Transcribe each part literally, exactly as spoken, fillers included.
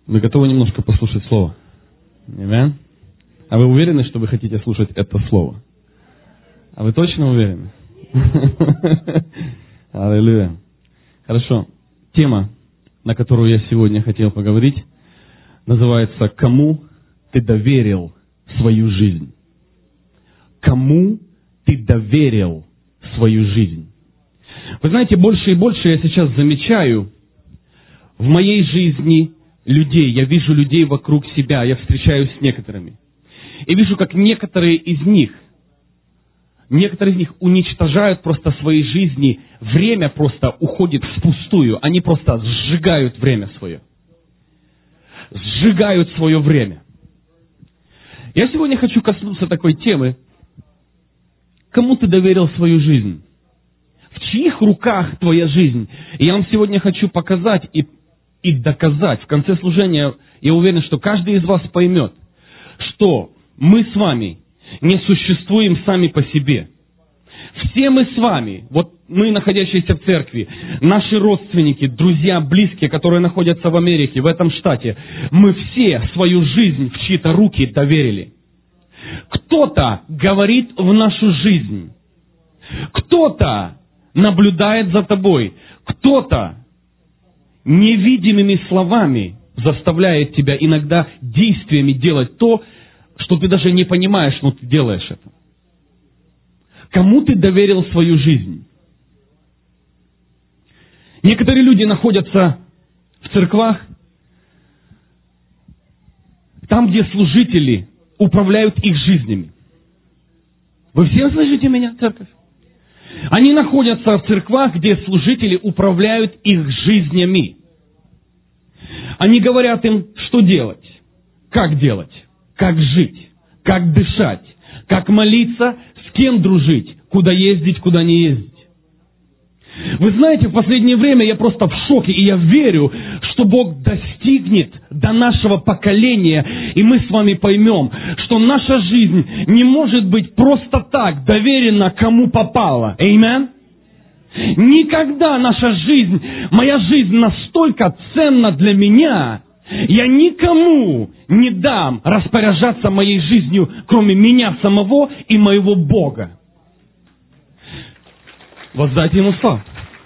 Вы готовы немножко послушать Слово? Аминь. А вы уверены, что вы хотите слушать это Слово? А вы точно уверены? Аллилуйя. Хорошо. Тема, на которую я сегодня хотел поговорить, называется «Кому ты доверил свою жизнь?» Кому ты доверил свою жизнь? Вы знаете, больше и больше я сейчас замечаю в моей жизни людей. Я вижу людей вокруг себя, я встречаюсь с некоторыми. И вижу, как некоторые из них, некоторые из них уничтожают просто свои жизни. Время просто уходит впустую. Они просто сжигают время свое. Сжигают свое время. Я сегодня хочу коснуться такой темы. Кому ты доверил свою жизнь? В чьих руках твоя жизнь? И я вам сегодня хочу показать и, и доказать. В конце служения я уверен, что каждый из вас поймет, что мы с вами не существуем сами по себе. Все мы с вами, вот мы, находящиеся в церкви, наши родственники, друзья, близкие, которые находятся в Америке, в этом штате, мы все свою жизнь в чьи-то руки доверили. Кто-то говорит в нашу жизнь. Кто-то наблюдает за тобой. Кто-то невидимыми словами заставляет тебя иногда действиями делать то, что ты даже не понимаешь, но ты делаешь это. Кому ты доверил свою жизнь? Некоторые люди находятся в церквах, там, где служители управляют их жизнями. Вы все слышите меня, церковь? Они находятся в церквах, где служители управляют их жизнями. Они говорят им, что делать, как делать, как жить, как дышать, как молиться, с кем дружить, куда ездить, куда не ездить. Вы знаете, в последнее время я просто в шоке, и я верю, что Бог достигнет до нашего поколения, и мы с вами поймем, что наша жизнь не может быть просто так доверена кому попало. Аминь. Никогда наша жизнь, моя жизнь настолько ценна для меня, я никому не дам распоряжаться моей жизнью, кроме меня самого и моего Бога. Воздайте ему славу.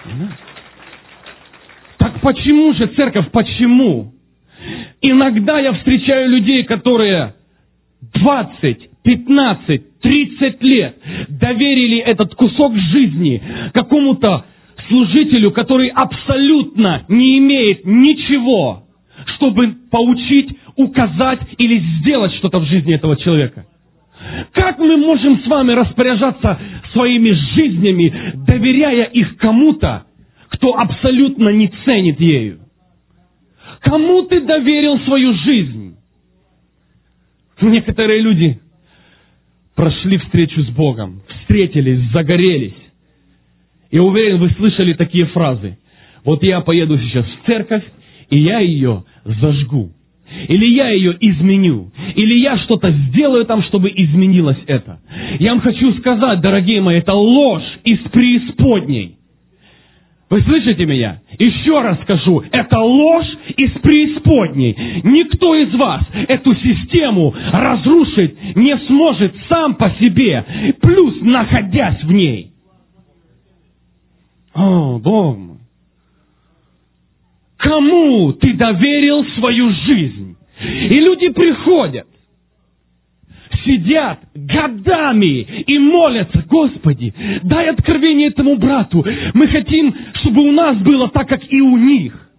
Так почему же, церковь, почему? Иногда я встречаю людей, которые двадцать, пятнадцать, тридцать лет доверили этот кусок жизни какому-то служителю, который абсолютно не имеет ничего, чтобы поучить, указать или сделать что-то в жизни этого человека. Как мы можем с вами распоряжаться своими жизнями, доверяя их кому-то, кто абсолютно не ценит ею? Кому ты доверил свою жизнь? Некоторые люди прошли встречу с Богом, встретились, загорелись. Я уверен, вы слышали такие фразы. Вот я поеду сейчас в церковь, и я ее зажгу. Или я ее изменю. Или я что-то сделаю там, чтобы изменилось это. Я вам хочу сказать, дорогие мои, это ложь из преисподней. Вы слышите меня? Еще раз скажу, это ложь из преисподней. Никто из вас эту систему разрушить не сможет сам по себе, плюс находясь в ней. О, Бог мой. Кому ты доверил свою жизнь? И люди приходят, сидят годами и молятся: Господи, дай откровение этому брату. Мы хотим, чтобы у нас было так, как и у них.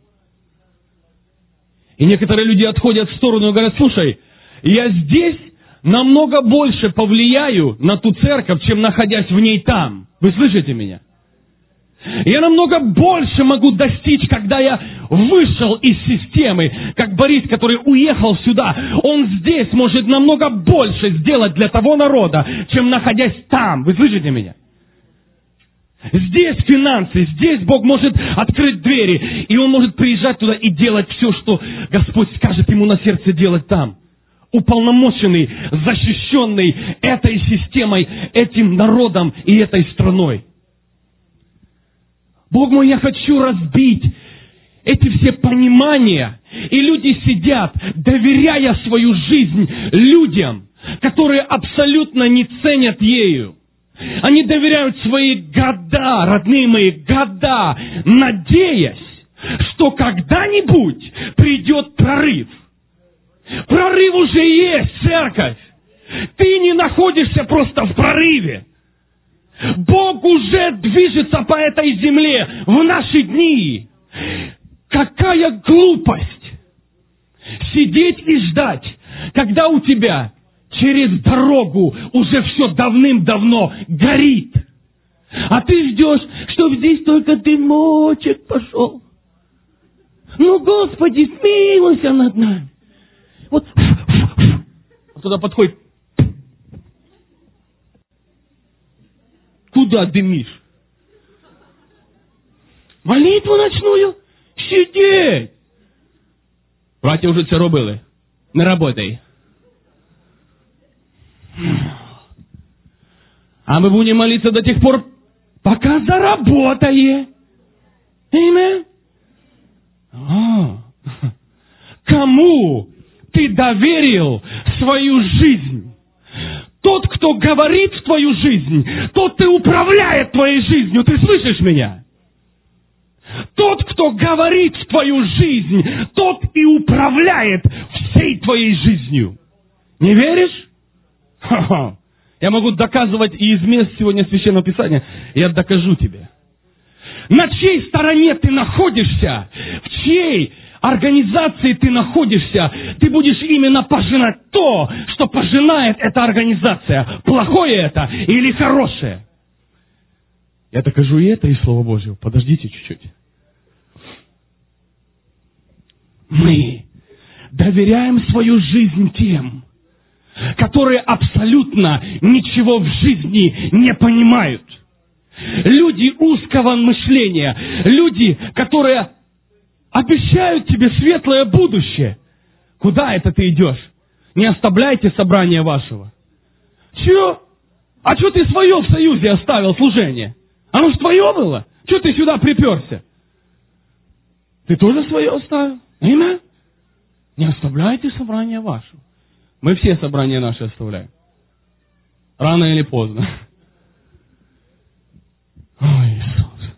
И некоторые люди отходят в сторону и говорят: слушай, я здесь намного больше повлияю на ту церковь, чем находясь в ней там. Вы слышите меня? Я намного больше могу достичь, когда я вышел из системы, как Борис, который уехал сюда. Он здесь может намного больше сделать для того народа, чем находясь там. Вы слышите меня? Здесь финансы, здесь Бог может открыть двери, и Он может приезжать туда и делать все, что Господь скажет ему на сердце делать там. Уполномоченный, защищенный этой системой, этим народом и этой страной. Бог мой, я хочу разбить эти все понимания, и люди сидят, доверяя свою жизнь людям, которые абсолютно не ценят ею. Они доверяют свои года, родные мои, года, надеясь, что когда-нибудь придет прорыв. Прорыв уже есть, церковь. Ты не находишься просто в прорыве. Бог уже движется по этой земле в наши дни. Какая глупость сидеть и ждать, когда у тебя через дорогу уже все давным-давно горит. А ты ждешь, чтобы здесь только дымочек пошел. Ну, Господи, смилуйся над нами. Вот туда подходит. Куда дымишь? Молитву ночную? Сидеть! Братья уже це робили. Не работай. А мы будем молиться до тех пор, пока заработает. Аминь. А, кому ты доверил свою жизнь? Тот, кто говорит в твою жизнь, тот и управляет твоей жизнью. Ты слышишь меня? Тот, кто говорит в твою жизнь, тот и управляет всей твоей жизнью. Не веришь? Ха-ха. Я могу доказывать и из мест сегодня Священного Писания. Я докажу тебе. На чьей стороне ты находишься, в чьей организации ты находишься, ты будешь именно пожинать то, что пожинает эта организация. Плохое это или хорошее. Я докажу и это из Слова Божьего. Подождите чуть-чуть. Мы доверяем свою жизнь тем, которые абсолютно ничего в жизни не понимают. Люди узкого мышления, люди, которые обещают тебе светлое будущее. Куда это ты идешь? Не оставляйте собрание вашего. Чего? А что ты свое в союзе оставил служение? Оно же твое было. Чего ты сюда приперся? Ты тоже свое оставил? Аминь. Не оставляйте собрание вашего. Мы все собрания наши оставляем. Рано или поздно. Ой, Иисус.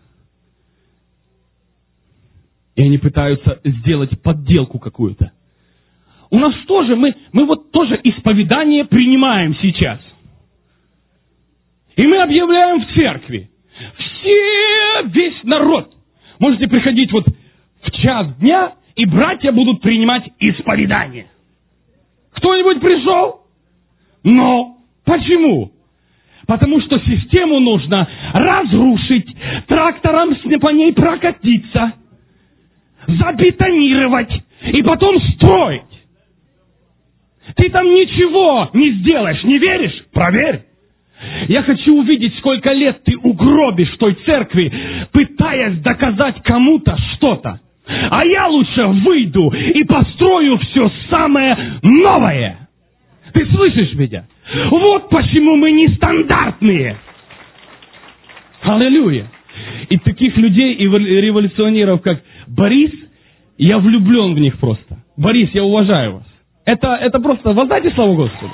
И они пытаются сделать подделку какую-то. У нас тоже, мы, мы вот тоже исповедание принимаем сейчас. И мы объявляем в церкви. Все, весь народ. Можете приходить вот в час дня, и братья будут принимать исповедание. Кто-нибудь пришел? Но почему? Потому что систему нужно разрушить, трактором по ней прокатиться, забетонировать и потом строить. Ты там ничего не сделаешь, не веришь? Проверь. Я хочу увидеть, сколько лет ты угробишь в той церкви, пытаясь доказать кому-то что-то. А я лучше выйду и построю все самое новое. Ты слышишь меня? Вот почему мы нестандартные. Аллилуйя. И таких людей, и революционеров, как Борис, я влюблен в них просто. Борис, я уважаю вас. Это, это просто, воздайте славу Господу.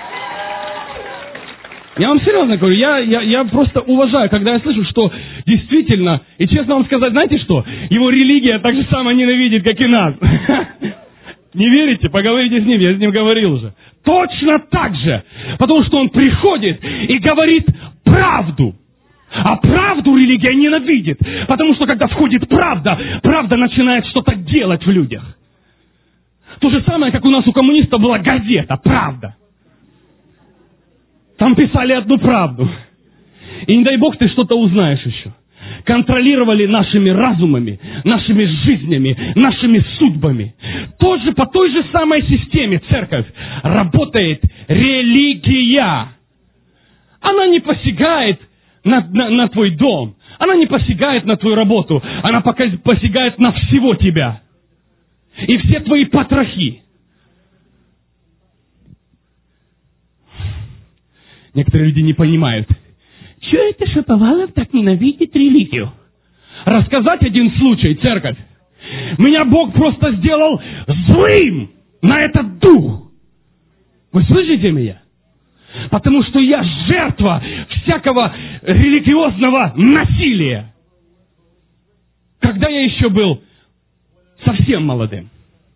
Я вам серьезно говорю, я, я, я просто уважаю, когда я слышу, что действительно, и честно вам сказать, знаете что? Его религия так же само ненавидит, как и нас. Не верите? Поговорите с ним, я с ним говорил уже. Точно так же. Потому что он приходит и говорит правду. А правду религия ненавидит. Потому что когда входит правда, правда начинает что-то делать в людях. То же самое, как у нас у коммунистов была газета «Правда». Там писали одну правду. И не дай Бог ты что-то узнаешь еще. Контролировали нашими разумами, нашими жизнями, нашими судьбами. Тоже по той же самой системе церковь работает религия. Она не посягает на, на, на твой дом. Она не посягает на твою работу. Она посягает на всего тебя. И все твои потрохи. Некоторые люди не понимают. Чего это Шаповалов так ненавидит религию? Рассказать один случай, церковь. Меня Бог просто сделал злым на этот дух. Вы слышите меня? Потому что я жертва всякого религиозного насилия. Когда я еще был совсем молодым.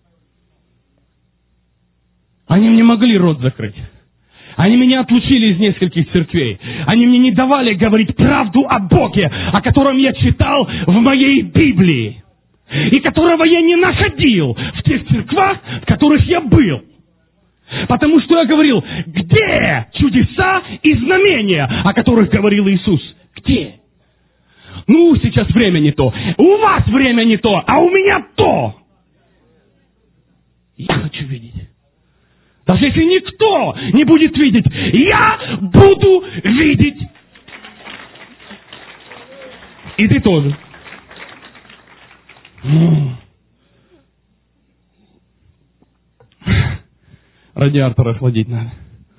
Они мне могли рот закрыть. Они меня отлучили из нескольких церквей. Они мне не давали говорить правду о Боге, о котором я читал в моей Библии. И которого я не находил в тех церквах, в которых я был. Потому что я говорил, где чудеса и знамения, о которых говорил Иисус? Где? Ну, сейчас время не то. У вас время не то, а у меня то. Я хочу видеть. Даже если никто не будет видеть, я буду видеть. И ты тоже. Радиатор охладить надо.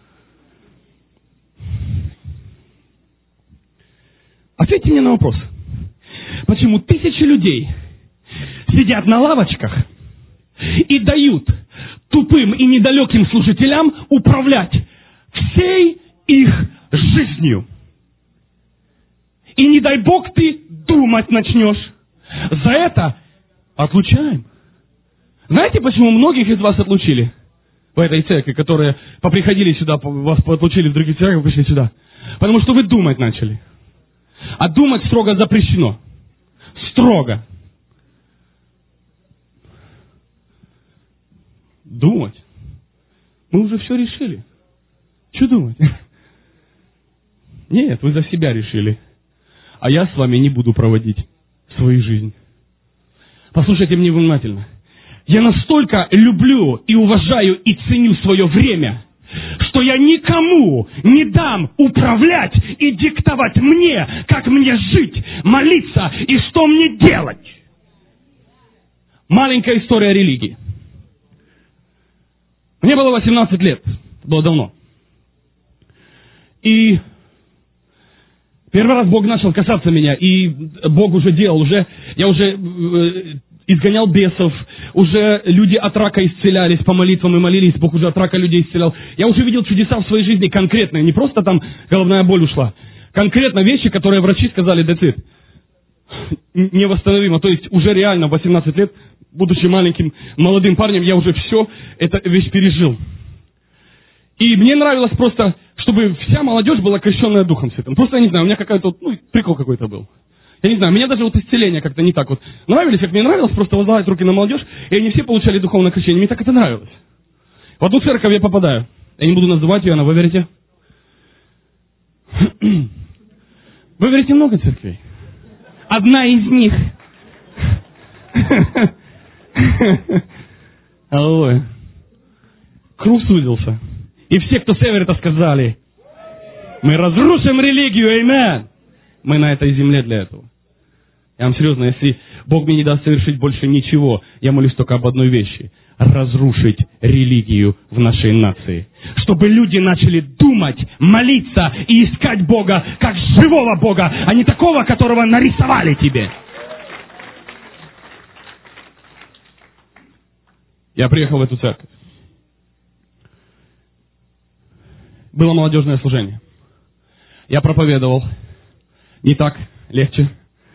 Ответьте мне на вопрос. Почему тысячи людей сидят на лавочках и дают тупым и недалеким служителям управлять всей их жизнью? И не дай Бог ты думать начнешь. За это отлучаем. Знаете, почему многих из вас отлучили? В этой церкви, которые поприходили сюда, вас отлучили в других церквях, пришли сюда. Потому что вы думать начали. А думать строго запрещено. Строго. Думать? Мы уже все решили. Что думать? Нет, вы за себя решили. А я с вами не буду проводить свою жизнь. Послушайте меня внимательно. Я настолько люблю и уважаю и ценю свое время, что я никому не дам управлять и диктовать мне, как мне жить, молиться и что мне делать. Маленькая история религии. Мне было восемнадцать лет, это было давно. И первый раз Бог начал касаться меня, и Бог уже делал, уже, я уже э, изгонял бесов, уже люди от рака исцелялись, по молитвам и молились, Бог уже от рака людей исцелял. Я уже видел чудеса в своей жизни конкретные, не просто там головная боль ушла. Конкретно вещи, которые врачи сказали, децит, невосстановимо. То есть уже реально в восемнадцать лет, будучи маленьким молодым парнем, я уже все это вещь пережил. И мне нравилось просто, чтобы вся молодежь была крещенная Духом Святым. Просто, я не знаю, у меня какой-то, ну, прикол какой-то был. Я не знаю, меня даже вот исцеление как-то не так вот нравились, как мне нравилось просто возлагать руки на молодежь, и они все получали духовное крещение. Мне так это нравилось. В одну церковь я попадаю. Я не буду называть ее, но вы верите? Вы верите много церквей? Одна из них. Алло. Круг сузился. И все, кто север, это сказали. Мы разрушим религию, аминь. Мы на этой земле для этого. Я вам серьезно, если Бог мне не даст совершить больше ничего, я молюсь только об одной вещи. Разрушить религию в нашей нации. Чтобы люди начали думать, молиться и искать Бога как живого Бога, а не такого, которого нарисовали тебе. Я приехал в эту церковь. Было молодежное служение. Я проповедовал. Не так легче.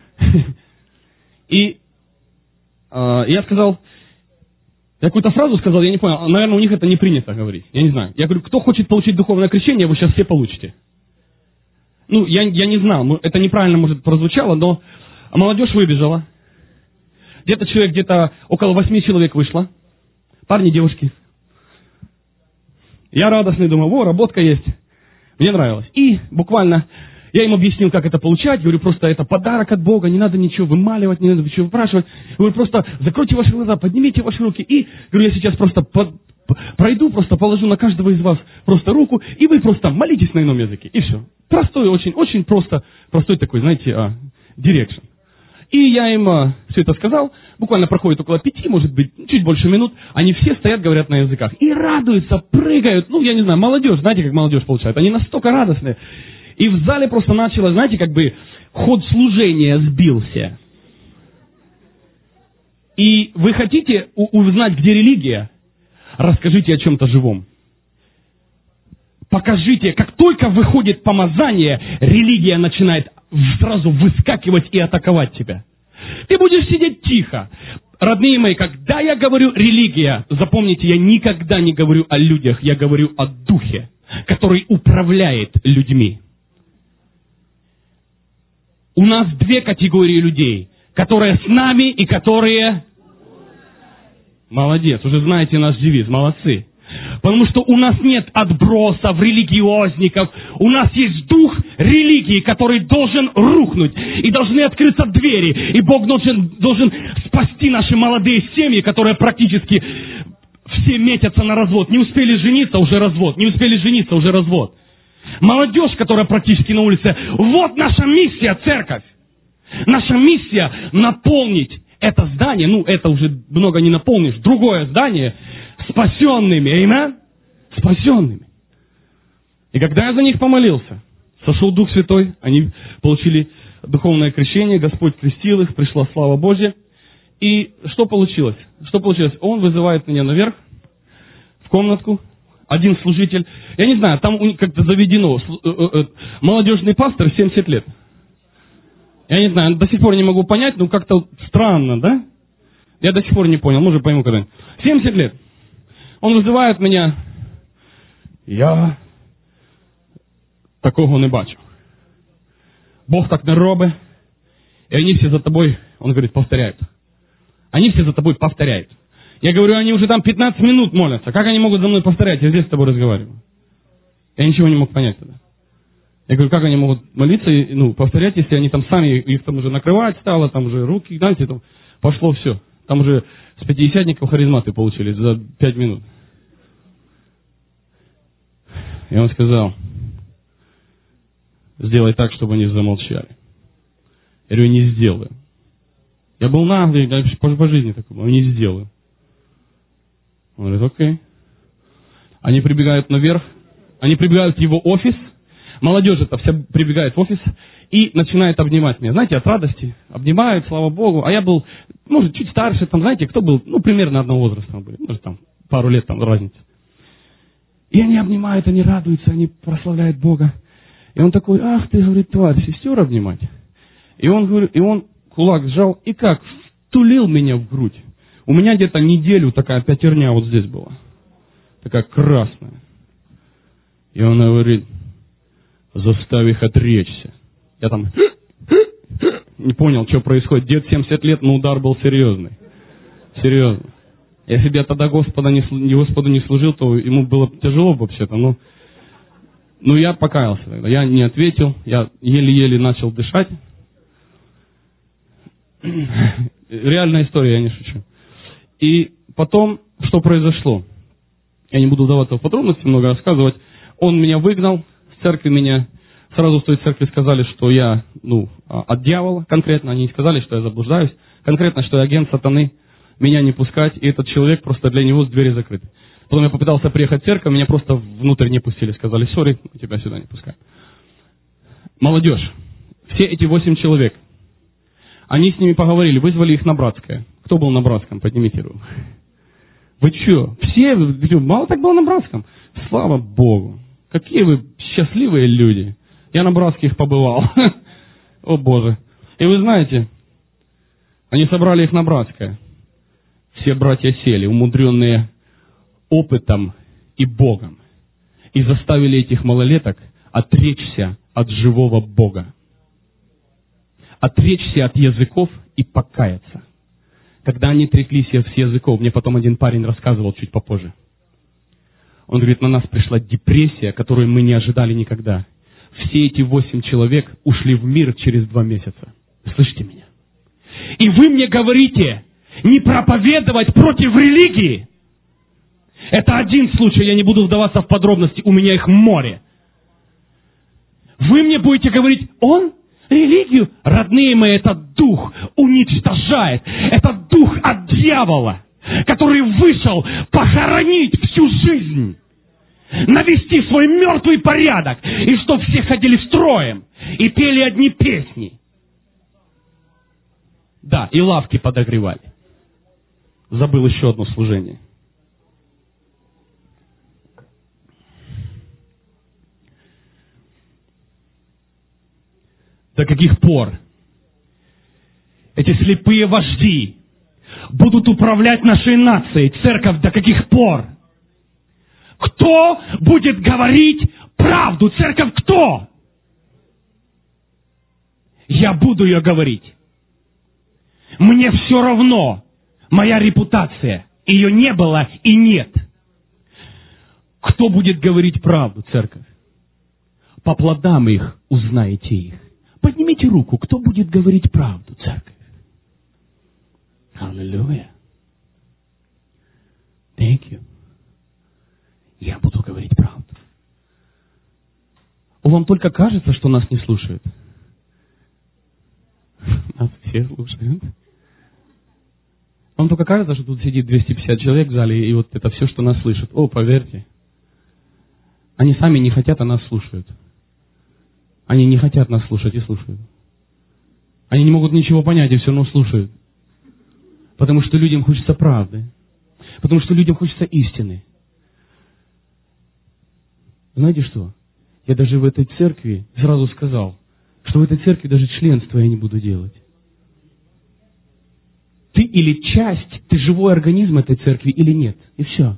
И э, я сказал, я какую-то фразу сказал, я не понял, наверное, у них это не принято говорить. Я не знаю. Я говорю, кто хочет получить духовное крещение, вы сейчас все получите. Ну, я, я не знал, это неправильно, может, прозвучало, но молодежь выбежала. Где-то человек, где-то около восьми человек вышло. Парни, девушки. Я радостный, думаю, во, работка есть. Мне нравилось. И буквально я им объяснил, как это получать. Говорю, просто это подарок от Бога, не надо ничего вымаливать, не надо ничего выпрашивать. Говорю, просто закройте ваши глаза, поднимите ваши руки. И, говорю, я сейчас просто под, пройду, просто положу на каждого из вас просто руку, и вы просто молитесь на ином языке. И все. Простой, очень, очень просто, простой такой, знаете, а, дирекшн. И я им а, все это сказал. Буквально проходит около пяти, может быть, чуть больше минут. Они все стоят, говорят на языках. И радуются, прыгают. Ну, я не знаю, молодежь, знаете, как молодежь получает. Они настолько радостные. И в зале просто начало, знаете, как бы ход служения сбился. И вы хотите у- узнать, где религия? Расскажите о чем-то живом. Покажите, как только выходит помазание, религия начинает сразу выскакивать и атаковать тебя. Ты будешь сидеть тихо. Родные мои, когда я говорю религия, запомните, я никогда не говорю о людях, я говорю о духе, который управляет людьми. У нас две категории людей, которые с нами и которые... Молодец, уже знаете наш девиз, молодцы. Потому что у нас нет отбросов, религиозников. У нас есть дух религии, который должен рухнуть. И должны открыться двери. И Бог должен, должен спасти наши молодые семьи, которые практически все метятся на развод. Не успели жениться, уже развод. Не успели жениться, уже развод. Молодежь, которая практически на улице. Вот наша миссия, церковь. Наша миссия наполнить это здание, ну это уже много не наполнишь, другое здание, спасенными, аминь, спасенными. И когда я за них помолился, сошел Дух Святой, они получили духовное крещение, Господь крестил их, пришла слава Божья. И что получилось? Что получилось? Он вызывает меня наверх, в комнатку, один служитель. Я не знаю, там как-то заведено, молодежный пастор семьдесят лет. Я не знаю, до сих пор не могу понять, но как-то странно, да? Я до сих пор не понял, может пойму когда-нибудь. семьдесят лет. Он вызывает меня, я такого не бачу. Бог так не робить, и они все за тобой, он говорит, повторяют. Они все за тобой повторяют. Я говорю, они уже там пятнадцать минут молятся, как они могут за мной повторять, я здесь с тобой разговариваю. Я ничего не мог понять тогда. Я говорю, как они могут молиться, и, ну, повторять, если они там сами, их там уже накрывать стало, там уже руки, знаете, там пошло все. Там уже с пятидесятников харизматы получили за пять минут. И он сказал, сделай так, чтобы они замолчали. Я говорю, не сделаю. Я был наглый, да, по, по жизни такой, но не сделаю. Он говорит, окей. Они прибегают наверх, они прибегают в его офис. Молодежь это вся прибегает в офис и начинает обнимать меня. Знаете, от радости. Обнимают, слава Богу. А я был, может, чуть старше, там, знаете, кто был, ну, примерно одного возраста были. Может, там, пару лет там разница. И они обнимают, они радуются, они прославляют Бога. И он такой, ах ты, говорит, тварь, сестер обнимать. И он, говорит, и он кулак сжал и как, втулил меня в грудь. У меня где-то неделю такая пятерня вот здесь была. Такая красная. И он говорит, заставь их отречься. Я там не понял, что происходит. Дед семьдесят лет, но удар был серьезный. Серьезно. Если бы я тогда Господа не, Господу не служил, то ему было тяжело вообще-то. Но, но я покаялся тогда. Я не ответил. Я еле-еле начал дышать. Реальная история, я не шучу. И потом, что произошло? Я не буду вдаваться в подробности, много рассказывать. Он меня выгнал. Церкви меня, сразу в той церкви сказали, что я, ну, от дьявола конкретно, они не сказали, что я заблуждаюсь, конкретно, что я агент сатаны, меня не пускать, и этот человек просто для него с двери закрыты. Потом я попытался приехать в церковь, меня просто внутрь не пустили, сказали, сори, тебя сюда не пускают. Молодежь, все эти восемь человек, они с ними поговорили, вызвали их на братское. Кто был на братском? Поднимите руку. Вы что? Все? Мало так было на братском? Слава Богу. Какие вы счастливые люди. Я на братских побывал. О Боже. И вы знаете, они собрали их на братское. Все братья сели, умудренные опытом и Богом. И заставили этих малолеток отречься от живого Бога. Отречься от языков и покаяться. Когда они треклись с языков, мне потом один парень рассказывал чуть попозже. Он говорит, на нас пришла депрессия, которую мы не ожидали никогда. Все эти восемь человек ушли в мир через два месяца. Слышите меня? И вы мне говорите, не проповедовать против религии? Это один случай, я не буду вдаваться в подробности, у меня их море. Вы мне будете говорить, он религию? Родные мои, этот дух уничтожает. Это дух от дьявола, который вышел похоронить всю жизнь, навести свой мертвый порядок, и чтоб все ходили строем и пели одни песни. Да, и лавки подогревали. забыл еще одно служение. До каких пор эти слепые вожди будут управлять нашей нацией? Церковь, до каких пор? Кто будет говорить правду? Церковь, кто? Я буду ее говорить. Мне все равно. Моя репутация. Ее не было и нет. Кто будет говорить правду, церковь? По плодам их узнаете их. Поднимите руку, кто будет говорить правду, церковь? Аллилуйя. Thank you. Я буду говорить правду. Вам только кажется, что нас не слушают? Нас все слушают. Вам только кажется, что тут сидит двести пятьдесят человек в зале, и вот это все, что нас слышат. О, поверьте. Они сами не хотят, а нас слушают. Они не хотят нас слушать и слушают. Они не могут ничего понять и все равно слушают. Потому что людям хочется правды. Потому что людям хочется истины. Знаете что? Я даже в этой церкви сразу сказал, что в этой церкви даже членство я не буду делать. Ты или часть, ты живой организм этой церкви или нет. И все.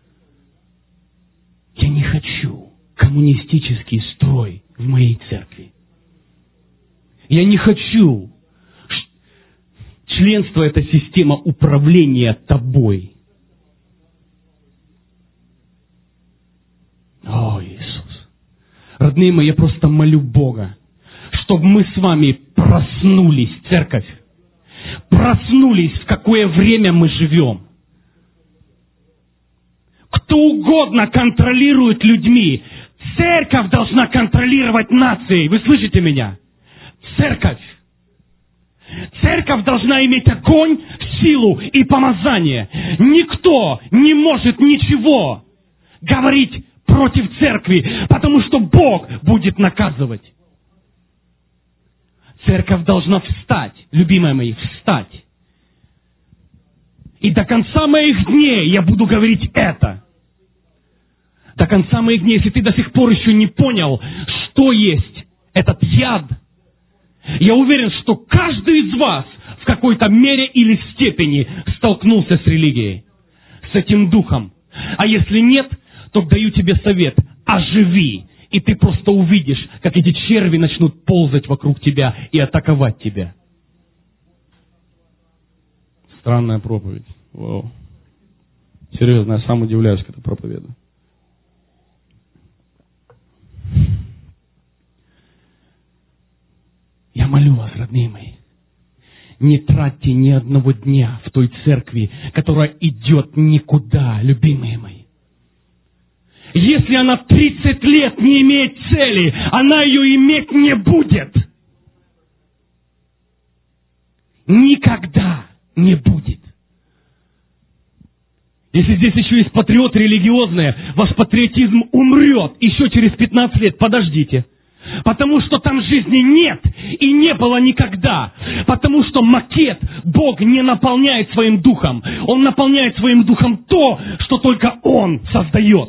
Я не хочу коммунистический строй в моей церкви. Я не хочу. Членство – это система управления тобой. О, Иисус. Родные мои, я просто молю Бога, чтобы мы с вами проснулись, церковь. Проснулись, в какое время мы живем. Кто угодно контролирует людьми. Церковь должна контролировать нацией. Вы слышите меня? Церковь. Церковь должна иметь огонь, силу и помазание. Никто не может ничего говорить против церкви, потому что Бог будет наказывать. Церковь должна встать, любимые мои, встать. И до конца моих дней я буду говорить это. До конца моих дней, если ты до сих пор еще не понял, что есть этот яд, я уверен, что каждый из вас в какой-то мере или степени столкнулся с религией, с этим духом. А если нет, то даю тебе совет, оживи, и ты просто увидишь, как эти черви начнут ползать вокруг тебя и атаковать тебя. Странная проповедь. Вау. Серьезно, я сам удивляюсь, когда проповедую. Я молю вас, родные мои, не тратьте ни одного дня в той церкви, которая идет никуда, любимые мои. Если она тридцать лет не имеет цели, она ее иметь не будет. Никогда не будет. Если здесь еще есть патриоты религиозные, ваш патриотизм умрет еще через пятнадцать лет. Подождите. Потому что там жизни нет и не было никогда. Потому что макет Бог не наполняет своим духом. Он наполняет своим духом то, что только Он создает.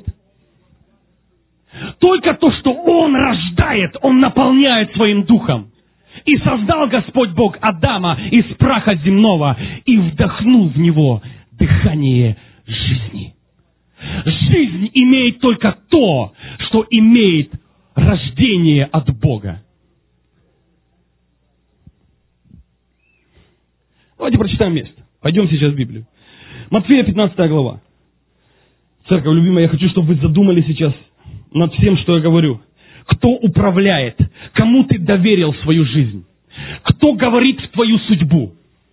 Только то, что Он рождает, Он наполняет своим духом. И создал Господь Бог Адама из праха земного и вдохнул в него дыхание жизни. Жизнь имеет только то, что имеет рождение от Бога. Давайте прочитаем место. Пойдем сейчас в Библию. Матфея, пятнадцатая глава. Церковь, любимая, я хочу, чтобы вы задумались сейчас над всем, что я говорю. Кто управляет? Кому ты доверил свою жизнь? Кто говорит в твою судьбу?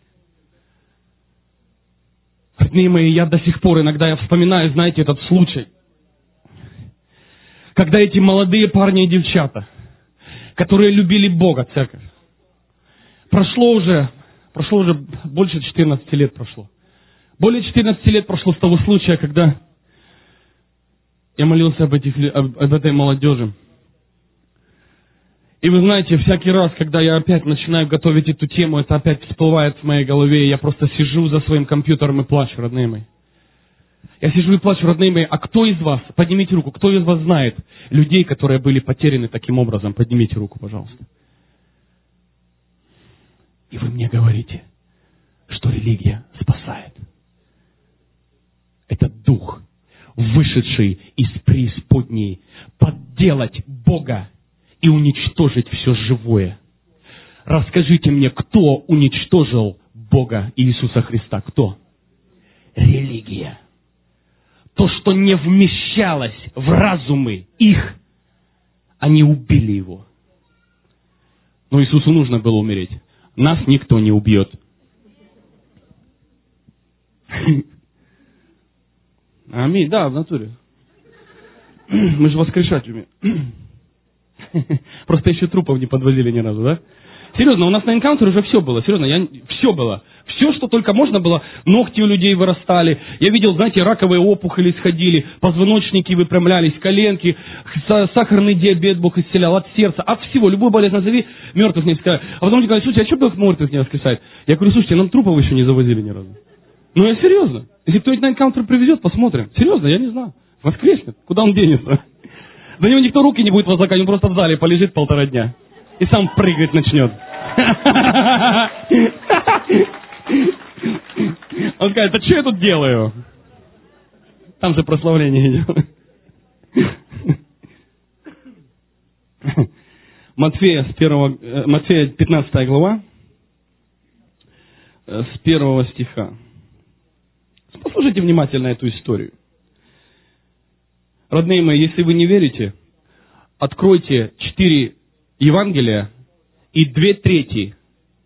Родные мои, я до сих пор иногда я вспоминаю, знаете, этот случай. Когда эти молодые парни и девчата, которые любили Бога, церковь, прошло уже, прошло уже больше четырнадцати лет прошло. Более четырнадцати лет прошло с того случая, когда я молился об, этих, об, об этой молодежи. И вы знаете, всякий раз, когда я опять начинаю готовить эту тему, это опять всплывает в моей голове, и я просто сижу за своим компьютером и плачу, родные мои. Я сижу и плачу, родные мои, а кто из вас, поднимите руку, кто из вас знает людей, которые были потеряны таким образом? Поднимите руку, пожалуйста. И вы мне говорите, что религия спасает. Это дух, вышедший из преисподней, подделать Бога и уничтожить все живое. Расскажите мне, кто уничтожил Бога Иисуса Христа? Кто? Религия. То, что не вмещалось в разумы их, они убили его. Но Иисусу нужно было умереть. Нас никто не убьет. Аминь, да, в натуре. Мы же воскрешать умеем. Просто еще трупов не подвозили ни разу, да? Серьезно, у нас на энкаунтере уже все было. Серьезно, я... все было. Все, что только можно было. Ногти у людей вырастали. Я видел, знаете, раковые опухоли сходили, позвоночники выпрямлялись, коленки, сахарный диабет Бог исцелял, от сердца, от всего. Любую болезнь назови, мертвых не воскрешает. А потом мне говорят, слушайте, а что Бог мертвых не воскрешает? Я говорю, слушайте, нам трупов еще не завозили ни разу. Ну, я серьезно. Если кто-нибудь на энкаунтер привезет, посмотрим. Серьезно, я не знаю. Воскреснет. Куда он денется? За него никто руки не будет возлагать, он просто в зале полежит полтора дня. И сам прыгать начнет. Он скажет, а что я тут делаю? Там же прославление идет. Матфея, с первого, Матфея пятнадцатая глава, с первого стиха. Послушайте внимательно эту историю. Родные мои, если вы не верите, откройте четыре Евангелия, и две трети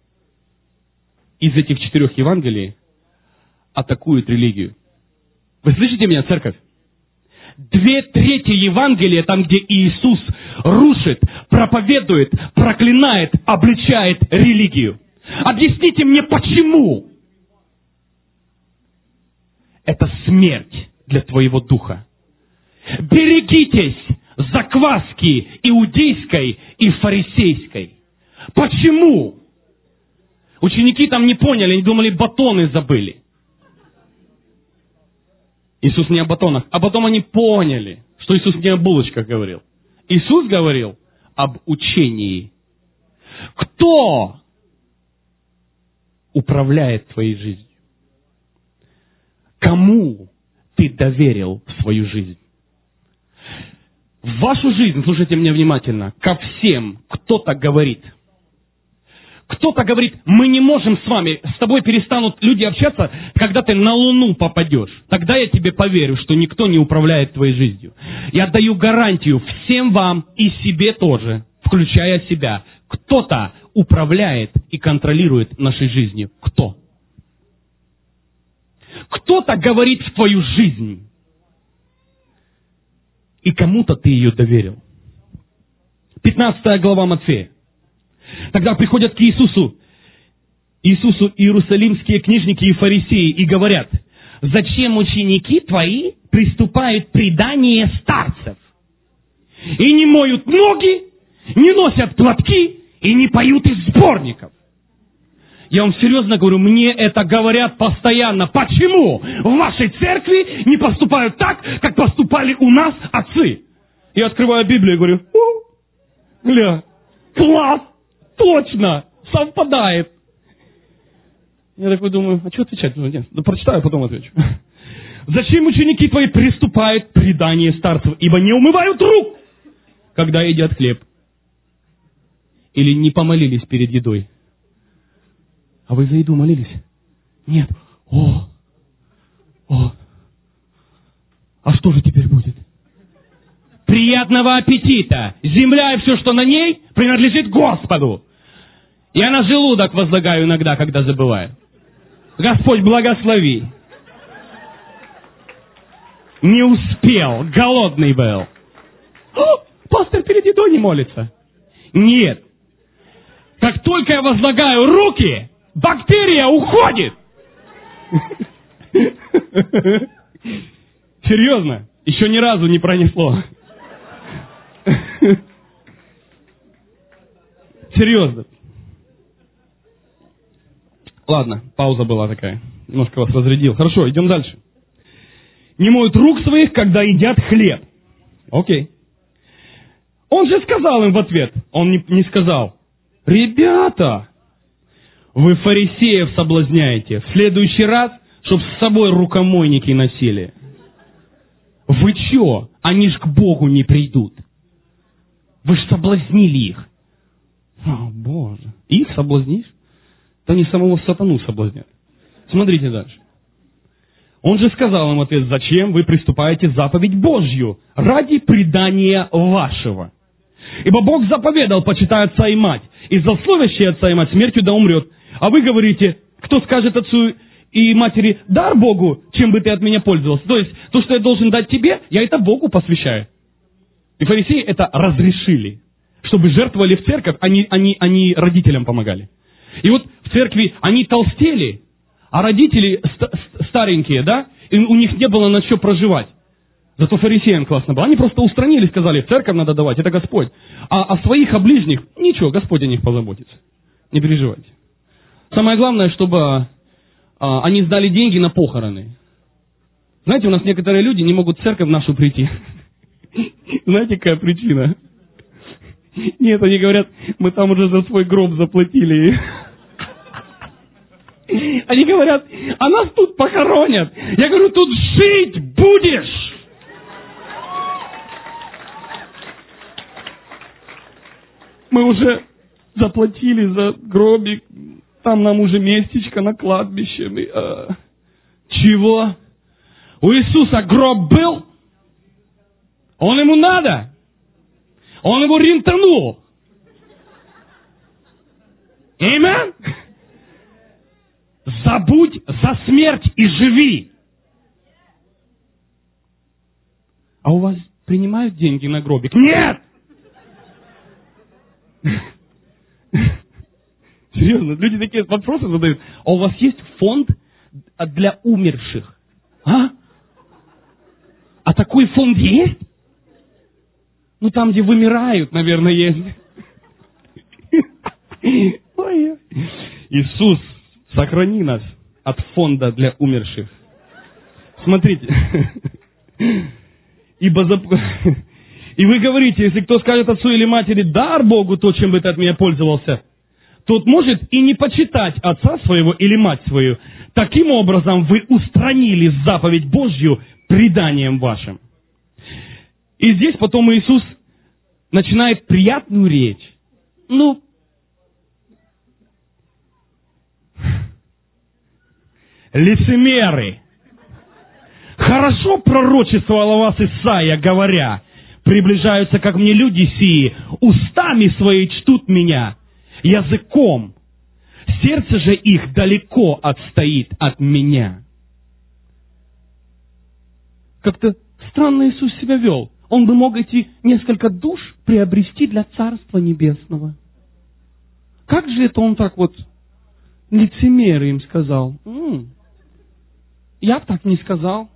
из этих четырех Евангелий атакуют религию. Вы слышите меня, церковь? Две трети Евангелия, там, где Иисус рушит, проповедует, проклинает, обличает религию. Объясните мне, почему? Это смерть для твоего духа. Берегитесь закваски иудейской и фарисейской. Почему? Ученики там не поняли, они думали, батоны забыли. Иисус не о батонах. А потом они поняли, что Иисус не о булочках говорил. Иисус говорил об учении. Кто управляет твоей жизнью? Кому ты доверил свою жизнь? В вашу жизнь, слушайте меня внимательно, ко всем кто-то говорит. Кто-то говорит, мы не можем с вами, с тобой перестанут люди общаться, когда ты на Луну попадешь. Тогда я тебе поверю, что никто не управляет твоей жизнью. Я даю гарантию всем вам и себе тоже, включая себя. Кто-то управляет и контролирует нашей жизнью. Кто? Кто-то говорит в твою жизнь. И кому-то ты ее доверил. пятнадцатая глава Матфея. Тогда приходят к Иисусу, Иисусу иерусалимские книжники и фарисеи и говорят, зачем ученики твои приступают к преданию старцев? И не моют ноги, не носят платки и не поют из сборников. Я вам серьезно говорю, мне это говорят постоянно. Почему в вашей церкви не поступают так, как поступали у нас отцы? Я открываю Библию и говорю, о, ля, класс, точно, совпадает. Я такой думаю, а что отвечать? Ну, нет, да прочитаю, потом отвечу. Зачем ученики твои приступают к преданию старцев, ибо не умывают рук, когда едят хлеб? Или не помолились перед едой? А вы за еду молились? Нет. О, о. А что же теперь будет? Приятного аппетита! Земля и все, что на ней, принадлежит Господу. Я на желудок возлагаю иногда, когда забываю. Господь, благослови. Не успел, голодный был. О, пастор перед едой не молится. Нет. Как только я возлагаю руки, бактерия уходит. Серьезно? Еще ни разу не пронесло. Серьезно. Ладно, пауза была такая. Немножко вас разрядил. Хорошо, идем дальше. Не моют рук своих, когда едят хлеб. Окей. Он же сказал им в ответ. Он не, не сказал. Ребята, вы фарисеев соблазняете. В следующий раз, чтоб с собой рукомойники носили. Вы чё? Они ж к Богу не придут. Вы ж соблазнили их. О, Боже. Их соблазнишь? Да не самого сатану соблазнят. Смотрите дальше. Он же сказал им в ответ, зачем вы приступаете заповедь Божью ради предания вашего? Ибо Бог заповедал, почитай отца и мать, и злословящий отца и мать смертью да умрет. А вы говорите, кто скажет отцу и матери, дар Богу, чем бы ты от меня пользовался. То есть, то, что я должен дать тебе, я это Богу посвящаю. И фарисеи это разрешили, чтобы жертвовали в церковь, они, они, они родителям помогали. И вот в церкви они толстели, а родители старенькие, да, и у них не было на что проживать. Зато фарисеям классно было. Они просто устранили, сказали, в церковь надо давать, это Господь. А о своих, о ближних, ничего, Господь о них позаботится. Не переживайте. Самое главное, чтобы а, они сдали деньги на похороны. Знаете, у нас некоторые люди не могут в церковь нашу прийти. Знаете, какая причина? Нет, они говорят, мы там уже за свой гроб заплатили. Они говорят, а нас тут похоронят. Я говорю, тут жить будешь. Мы уже заплатили за гробик, там нам уже местечко на кладбище. Мы, а... Чего? У Иисуса гроб был? Он ему надо? Он его рентанул. Аминь? Забудь за смерть и живи. А у вас принимают деньги на гробик? Нет! Серьезно, люди такие вопросы задают. А у вас есть фонд для умерших? А? А такой фонд есть? Ну, там, где вымирают, наверное, есть. Ой. Иисус, сохрани нас от фонда для умерших. Смотрите. Ибо за... И вы говорите, если кто скажет отцу или матери, дар Богу то, чем бы ты от меня пользовался, тот может и не почитать отца своего или мать свою. Таким образом, вы устранили заповедь Божью преданием вашим. И здесь потом Иисус начинает приятную речь. Ну, лицемеры. Хорошо пророчествовал о вас Исаия, говоря, приближаются ко мне люди сии, устами свои чтут меня, языком. Сердце же их далеко отстоит от меня. Как-то странно Иисус себя вел. Он бы мог эти несколько душ приобрести для Царства Небесного. Как же это он так вот лицемеры им сказал? М-м, я бы так не сказал.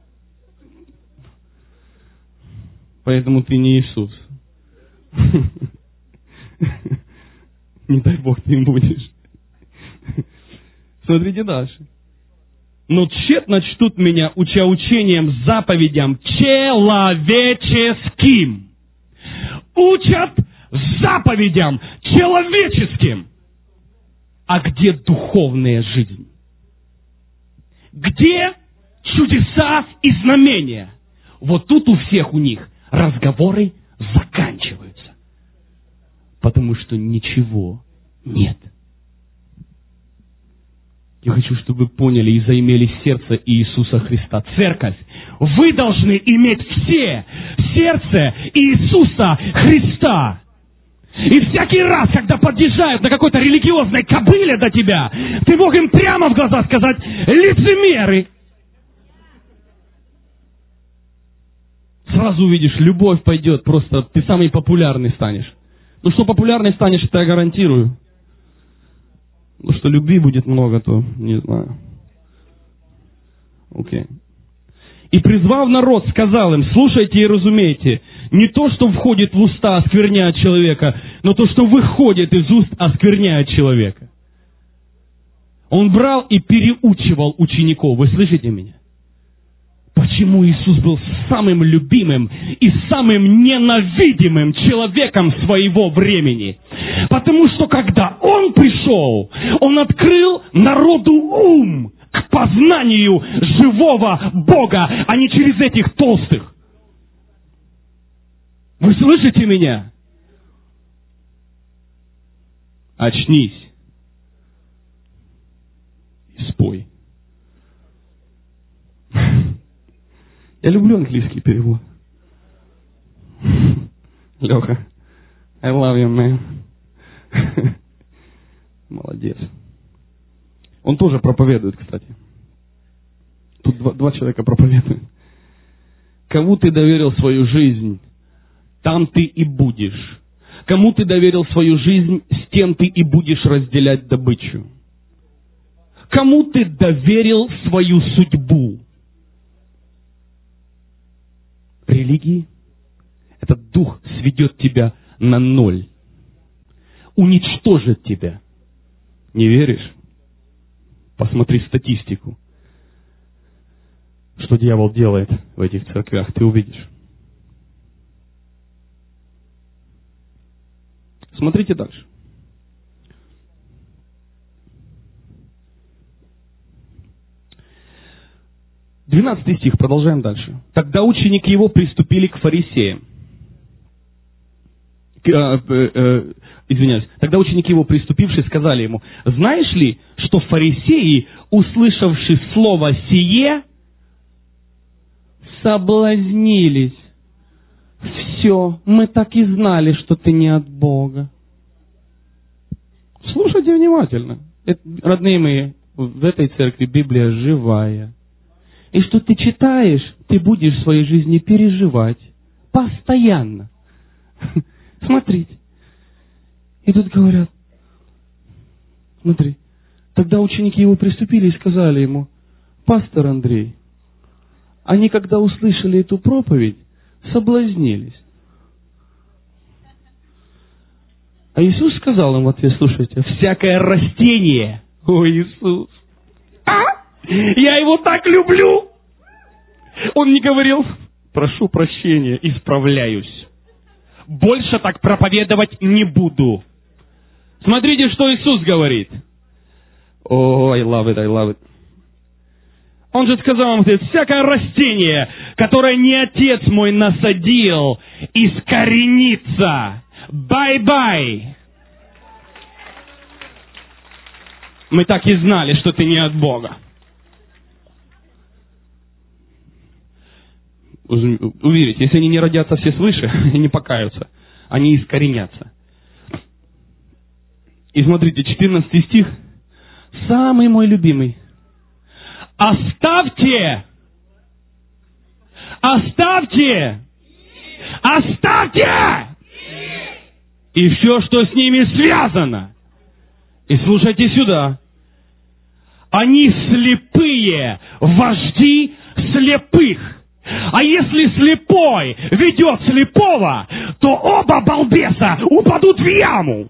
Поэтому ты не Иисус. Не дай Бог ты им будешь. Смотрите дальше. Но тщетно чтут меня, уча учением, заповедям человеческим. Учат заповедям человеческим. А где духовная жизнь? Где чудеса и знамения? Вот тут у всех у них разговоры заканчиваются. Потому что ничего нет. Я хочу, чтобы вы поняли и заимели сердце Иисуса Христа. Церковь, вы должны иметь все сердце Иисуса Христа. И всякий раз, когда подъезжают на какой-то религиозной кобыле до тебя, ты мог им прямо в глаза сказать: лицемеры. Сразу увидишь, любовь пойдет, просто ты самый популярный станешь. Ну что популярный станешь, это я гарантирую. Ну, что любви будет много, то не знаю. Окей. И призвав народ, сказал им: слушайте и разумейте, Не то, что входит в уста, оскверняет человека, но то, что выходит из уст, оскверняет человека. Он брал и переучивал учеников. Вы слышите меня? Почему Иисус был самым любимым и самым ненавидимым человеком своего времени? Потому что когда Он пришел, Он открыл народу ум к познанию живого Бога, а не через этих толстых. Вы слышите меня? Очнись и спой. Я люблю английский перевод. Леха, I love you, man. Молодец. Он тоже проповедует, кстати. Тут два, два человека проповедуют. Кому ты доверил свою жизнь, там ты и будешь. Кому ты доверил свою жизнь, с тем ты и будешь разделять добычу. Кому ты доверил свою судьбу? Религии? Этот дух сведет тебя на ноль. Уничтожит тебя. Не веришь? Посмотри статистику. Что дьявол делает в этих церквях, ты увидишь. Смотрите дальше. двенадцатый стих, продолжаем дальше. Тогда ученики его приступили к фарисеям. К, э, э, извиняюсь. Тогда ученики его, приступившие, сказали ему: знаешь ли, что фарисеи, услышавши слово сие, соблазнились? Все, мы так и знали, что ты не от Бога. Слушайте внимательно. Это, родные мои, в этой церкви Библия живая. И что ты читаешь, ты будешь в своей жизни переживать. Постоянно. Смотрите. И тут говорят, смотри, тогда ученики его приступили и сказали ему: пастор Андрей, они, когда услышали эту проповедь, соблазнились. А Иисус сказал им в ответ: слушайте, всякое растение, о Иисус, а? Я его так люблю! Он не говорил: прошу прощения, исправляюсь. Больше так проповедовать не буду. Смотрите, что Иисус говорит. О, I love it, I love it. Он же сказал вам: всякое растение, которое не Отец мой насадил, искоренится. Бай-бай. Мы так и знали, что ты не от Бога. Уверите, если они не родятся все свыше и не покаются, они искоренятся. И смотрите, четырнадцатый стих, самый мой любимый. Оставьте! Оставьте! Оставьте! И все, что с ними связано. И слушайте сюда. Они слепые, вожди слепых. А если слепой ведет слепого, то оба балбеса упадут в яму.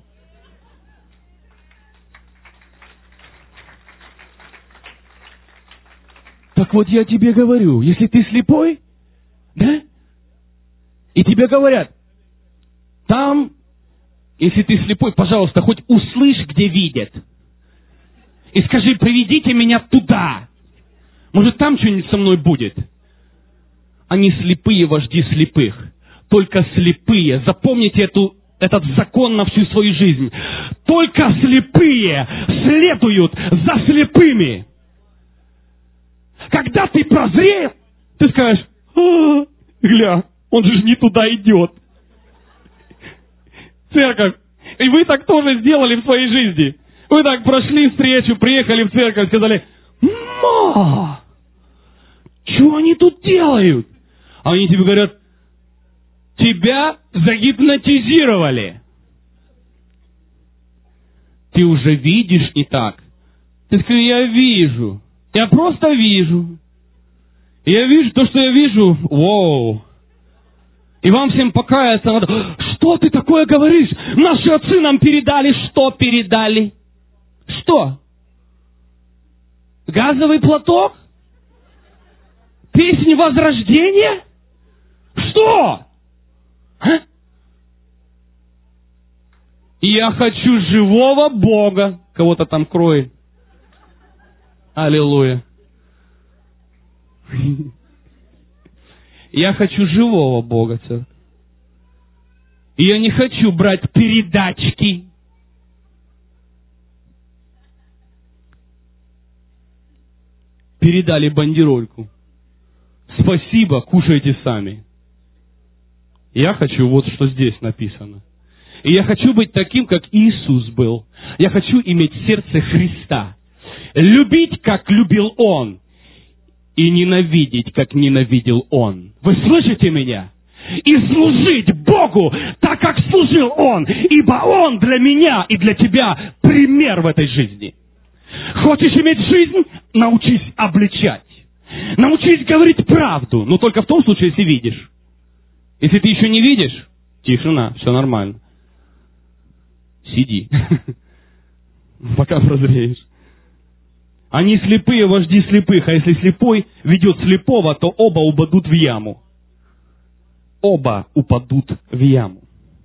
Так вот я тебе говорю, если ты слепой, да, и тебе говорят, там, если ты слепой, пожалуйста, хоть услышь, где видят. И скажи: приведите меня туда. Может, там что-нибудь со мной будет. Они слепые вожди слепых. Только слепые. Запомните эту, этот закон на всю свою жизнь. Только слепые следуют за слепыми. Когда ты прозрел, ты скажешь: а, гля, он же не туда идет. Церковь. И вы так тоже сделали в своей жизни. Вы так прошли встречу, приехали в церковь, сказали: ма, что они тут делают? А они тебе говорят: тебя загипнотизировали. Ты уже видишь не так. Ты скажи: я вижу. Я просто вижу. Я вижу то, что я вижу. Воу. И вам всем покаяться надо. Что ты такое говоришь? Наши отцы нам передали. Что передали? Что? Газовый платок? Песни Возрождения? Что? А? Я хочу живого Бога. Кого-то там кроет. Аллилуйя. Я хочу живого Бога, церковь. И я не хочу брать передачки. Передали бандерольку. Спасибо, кушайте сами. Я хочу вот что здесь написано. И я хочу быть таким, как Иисус был. Я хочу иметь сердце Христа. Любить, как любил Он. И ненавидеть, как ненавидел Он. Вы слышите меня? И служить Богу так, как служил Он. Ибо Он для меня и для тебя пример в этой жизни. Хочешь иметь жизнь? Научись обличать. Научись говорить правду. Но только в том случае, если видишь. Если ты еще не видишь, тишина, все нормально. Сиди. Пока прозреешь. Они слепые, вожди слепых. А если слепой ведет слепого, то оба упадут в яму. Оба упадут в яму.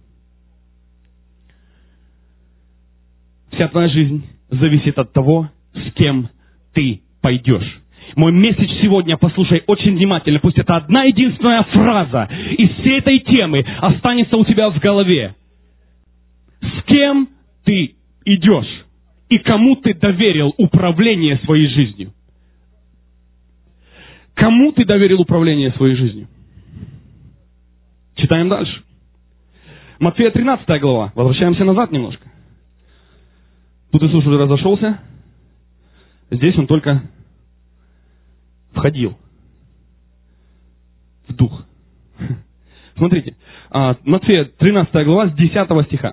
Вся твоя жизнь зависит от того, с кем ты пойдешь. Мой месседж сегодня, послушай очень внимательно, пусть это одна единственная фраза из всей этой темы останется у тебя в голове. С кем ты идешь и кому ты доверил управление своей жизнью? Кому ты доверил управление своей жизнью? Читаем дальше. Матфея тринадцатая глава. Возвращаемся назад немножко. Тут Иисус уже разошелся. Здесь Он только входил в дух. Смотрите, Матфея тринадцатая глава с десятого стиха.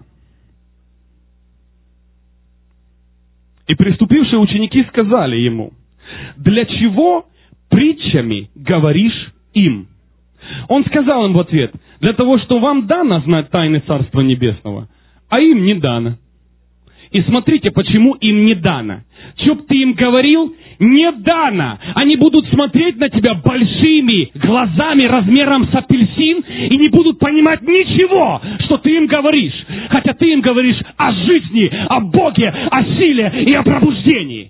И приступившие ученики сказали ему: для чего притчами говоришь им? Он сказал им в ответ: для того, что вам дано знать тайны Царства Небесного, а им не дано. И смотрите, почему им не дано. Что б ты им говорил, не дано. Они будут смотреть на тебя большими глазами размером с апельсин и не будут понимать ничего, что ты им говоришь. Хотя ты им говоришь о жизни, о Боге, о силе и о пробуждении.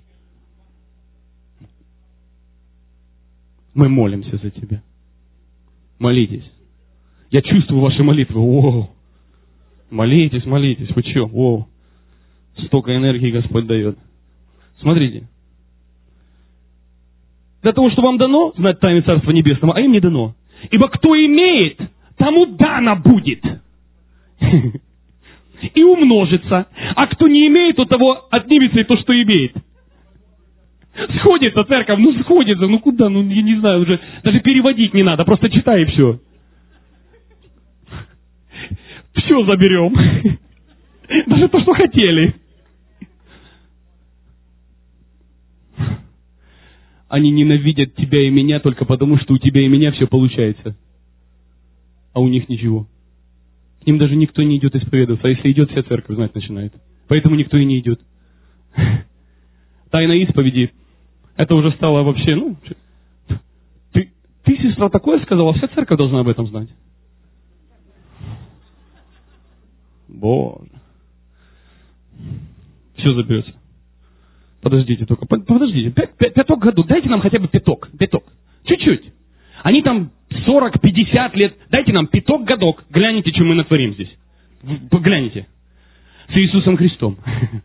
Мы молимся за тебя. Молитесь. Я чувствую ваши молитвы. О, молитесь, молитесь. Вы что? О, столько энергии Господь дает. Смотрите. Для того, что вам дано знать тайны Царства Небесного, а им не дано. Ибо кто имеет, тому дано будет. И умножится. А кто не имеет, у того отнимется и то, что имеет. Сходится церковь, ну сходится, ну куда, ну я не знаю, уже даже переводить не надо, просто читай и все. Все заберем. Даже то, что хотели. Они ненавидят тебя и меня только потому, что у тебя и меня все получается. А у них ничего. К ним даже никто не идет исповедоваться. А если идет, вся церковь знать начинает. Поэтому никто и не идет. Тайна исповеди, это уже стало вообще, ну... Ты, ты, сестра, такое сказала, вся церковь должна об этом знать. Боже. Все заберется. Подождите только, подождите, пять, пять, пяток году, дайте нам хотя бы пяток, пяток, чуть-чуть. Они там сорок-пятьдесят лет, дайте нам пяток годок, гляните, что мы натворим здесь. Гляните. С Иисусом Христом.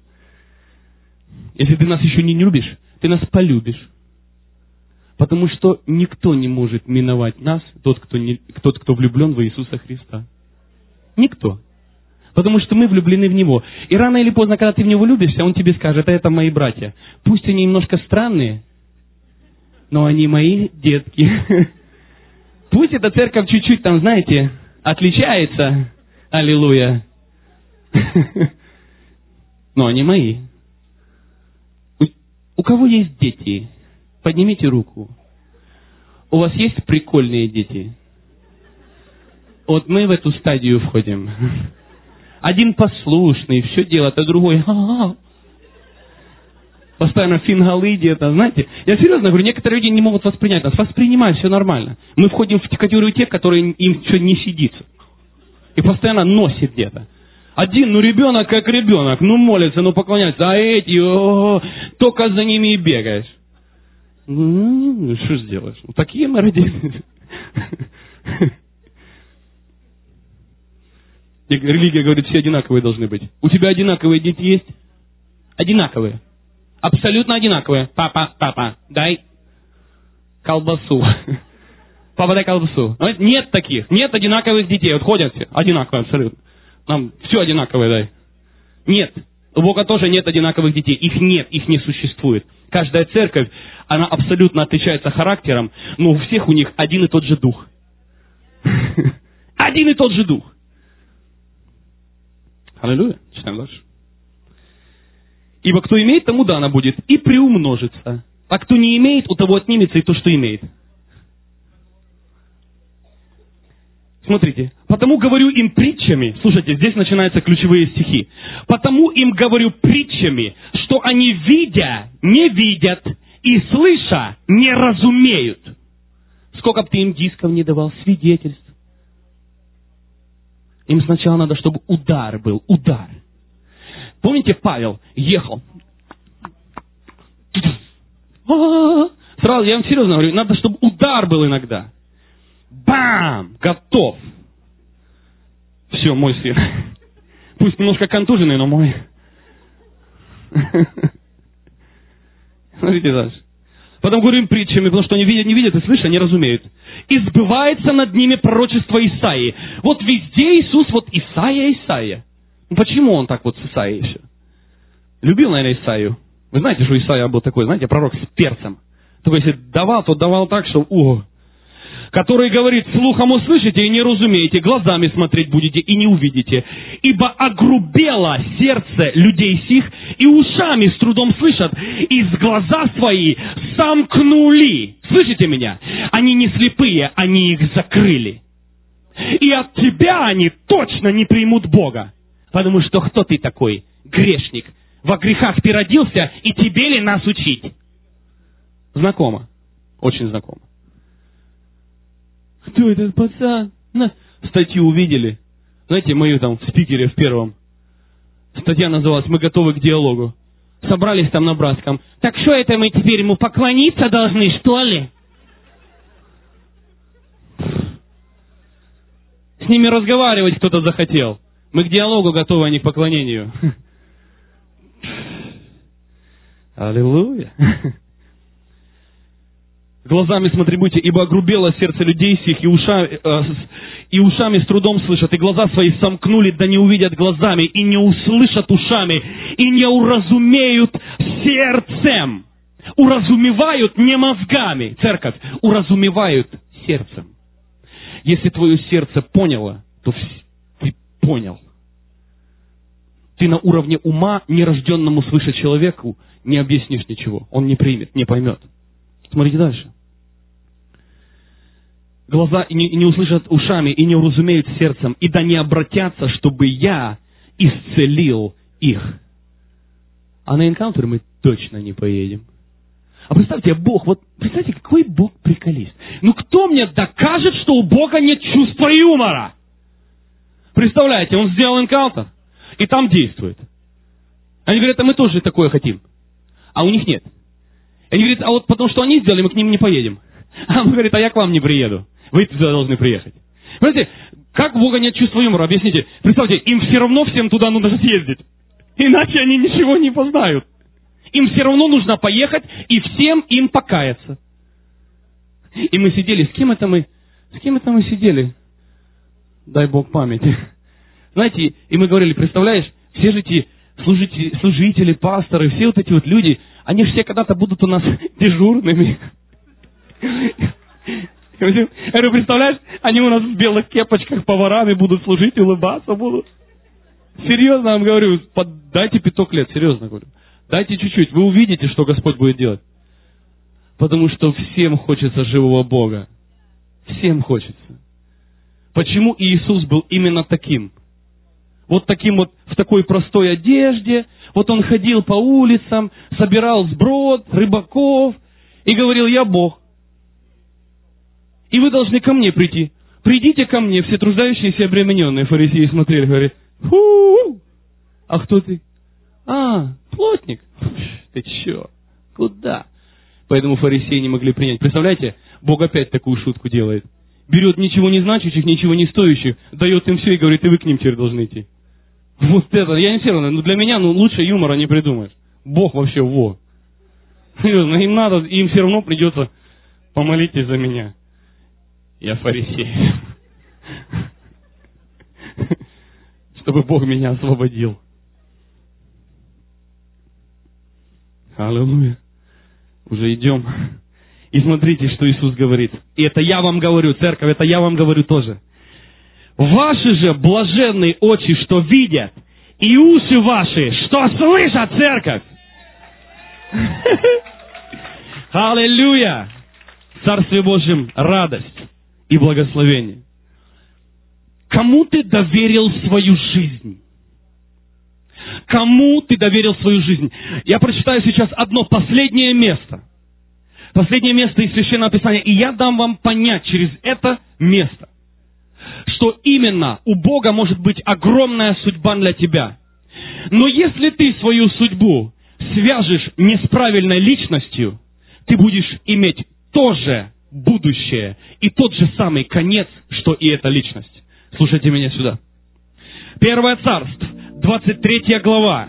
Если ты нас еще не любишь, ты нас полюбишь. Потому что никто не может миновать нас, тот, кто, не, тот, кто влюблен в Иисуса Христа. Никто. Потому что мы влюблены в Него. И рано или поздно, когда ты в Него любишься, Он тебе скажет: а это мои братья. Пусть они немножко странные, но они мои детки. Пусть эта церковь чуть-чуть там, знаете, отличается. Аллилуйя. Но они мои. У, у кого есть дети? Поднимите руку. У вас есть прикольные дети? Вот мы в эту стадию входим. Один послушный, все делает, а другой... А-а-а. Постоянно фингалы где-то, знаете. Я серьезно говорю, некоторые люди не могут воспринять нас. Воспринимай, все нормально. Мы входим в категорию тех, которые им что не сидится. И постоянно носит где-то. Один, ну ребенок как ребенок, ну молится, ну поклоняется, а эти, о-о-о, только за ними и бегаешь. Ну, что сделаешь? Ну, такие мы родились. Религия говорит, все одинаковые должны быть. У тебя одинаковые дети есть? Одинаковые. Абсолютно одинаковые. Папа, папа, дай колбасу. Папа, дай колбасу. Нет таких. Нет одинаковых детей. Вот ходят все. Одинаковые абсолютно. Нам все одинаковое дай. Нет. У Бога тоже нет одинаковых детей. Их нет, их не существует. Каждая церковь, она абсолютно отличается характером, но у всех у них один и тот же дух. Один и тот же дух. Аллилуйя. Читаем дальше. Ибо кто имеет, тому дано будет, и приумножится. А кто не имеет, у того отнимется и то, что имеет. Смотрите. Потому говорю им притчами. Слушайте, здесь начинаются ключевые стихи. Потому им говорю притчами, что они, видя, не видят, и слыша, не разумеют. Сколько бы ты им дисков не давал, свидетельств. Им сначала надо, чтобы удар был, удар. Помните, Павел ехал. Сразу, я вам серьезно говорю, надо, чтобы удар был иногда. Бам! Готов. Все, мой сын. Пусть немножко контуженный, но мой. Смотрите дальше. Потом говорю им притчами, потому что они видят, не видят и слышат, не разумеют. И сбывается над ними пророчество Исаии. Вот везде Иисус, вот Исаия, Исаия. Ну, почему он так вот с Исаией все? Любил, наверное, Исаию. Вы знаете, что Исаия был такой, знаете, пророк с перцем. Только если давал, то давал так, что о. Который говорит, слухом услышите и не разумеете, глазами смотреть будете и не увидите. Ибо огрубело сердце людей сих, и ушами с трудом слышат, и с глаза свои сомкнули. Слышите меня? Они не слепые, они их закрыли. И от тебя они точно не примут Бога. Потому что кто ты такой, грешник? Во грехах ты родился, и тебе ли нас учить? Знакомо. Очень знакомо. Кто этот пацан? На. Статью увидели. Знаете, мы там в спикере в первом. Статья называлась «Мы готовы к диалогу». Собрались там на братском. Так что это мы теперь ему поклониться должны, что ли? С ними разговаривать кто-то захотел. Мы к диалогу готовы, а не к поклонению. Аллилуйя. Глазами смотри будьте, ибо огрубело сердце людей сих, и, уша, э, и ушами с трудом слышат, и глаза свои сомкнули, да не увидят глазами, и не услышат ушами, и не уразумеют сердцем. Уразумевают не мозгами, церковь, уразумевают сердцем. Если твое сердце поняло, то ты понял. Ты на уровне ума нерожденному свыше человеку не объяснишь ничего. Он не примет, не поймет. Смотрите дальше. Глаза и не, не услышат ушами, и не уразумеют сердцем, и да не обратятся, чтобы я исцелил их. А на энкаунтер мы точно не поедем. А представьте, Бог, вот представьте, какой Бог приколист. Ну кто мне докажет, что у Бога нет чувства юмора? Представляете, Он сделал энкаунтер, и там действует. Они говорят, а мы тоже такое хотим. А у них нет. Они говорят, а вот потому что они сделали, мы к ним не поедем. А он говорит, а я к вам не приеду. Вы туда должны приехать. Понимаете, как у Бога нет чувства юмора? Объясните. Представьте, им все равно всем туда нужно съездить. Иначе они ничего не познают. Им все равно нужно поехать и всем им покаяться. И мы сидели, с кем это мы? С кем это мы сидели? Дай Бог памяти. Знаете, и мы говорили, представляешь, все же эти служители, служители, пасторы, все вот эти вот люди, они же все когда-то будут у нас дежурными. Я говорю, представляешь, они у нас в белых кепочках поварами будут служить, улыбаться будут. Серьезно вам говорю, дайте пяток лет, серьезно говорю. Дайте чуть-чуть, вы увидите, что Господь будет делать. Потому что всем хочется живого Бога. Всем хочется. почему Иисус был именно таким. Вот таким вот, в такой простой одежде. Вот он ходил по улицам, собирал сброд, рыбаков и говорил: я Бог. И вы должны ко мне прийти. Придите ко мне, все труждающиеся и обремененные. Фарисеи смотрели, говорят: фу, а кто ты? А, плотник. Ты че? Куда? Поэтому фарисеи не могли принять. Представляете, Бог опять такую шутку делает. Берет ничего не значащих, ничего не стоящих, дает им все и говорит: и вы к ним теперь должны идти. Вот это, я не все равно, но для меня ну, лучше юмора не придумаешь. Бог вообще во. Серьезно, им надо, им все равно придется: помолитесь за меня. Я фарисей. Чтобы Бог меня освободил. Аллилуйя. Уже идем. И смотрите, что Иисус говорит. И это я вам говорю, церковь, это я вам говорю тоже. Ваши же блаженные очи, что видят, и уши ваши, что слышат, церковь. Аллилуйя. В Царстве Божьем радость и благословение. Кому ты доверил свою жизнь? Кому ты доверил свою жизнь? Я прочитаю сейчас одно последнее место. Последнее место из Священного Писания. И я дам вам понять через это место, что именно у Бога может быть огромная судьба для тебя. Но если ты свою судьбу свяжешь не с правильной личностью, ты будешь иметь то же будущее и тот же самый конец, что и эта личность. Слушайте меня сюда. Первое Царство, двадцать третья глава.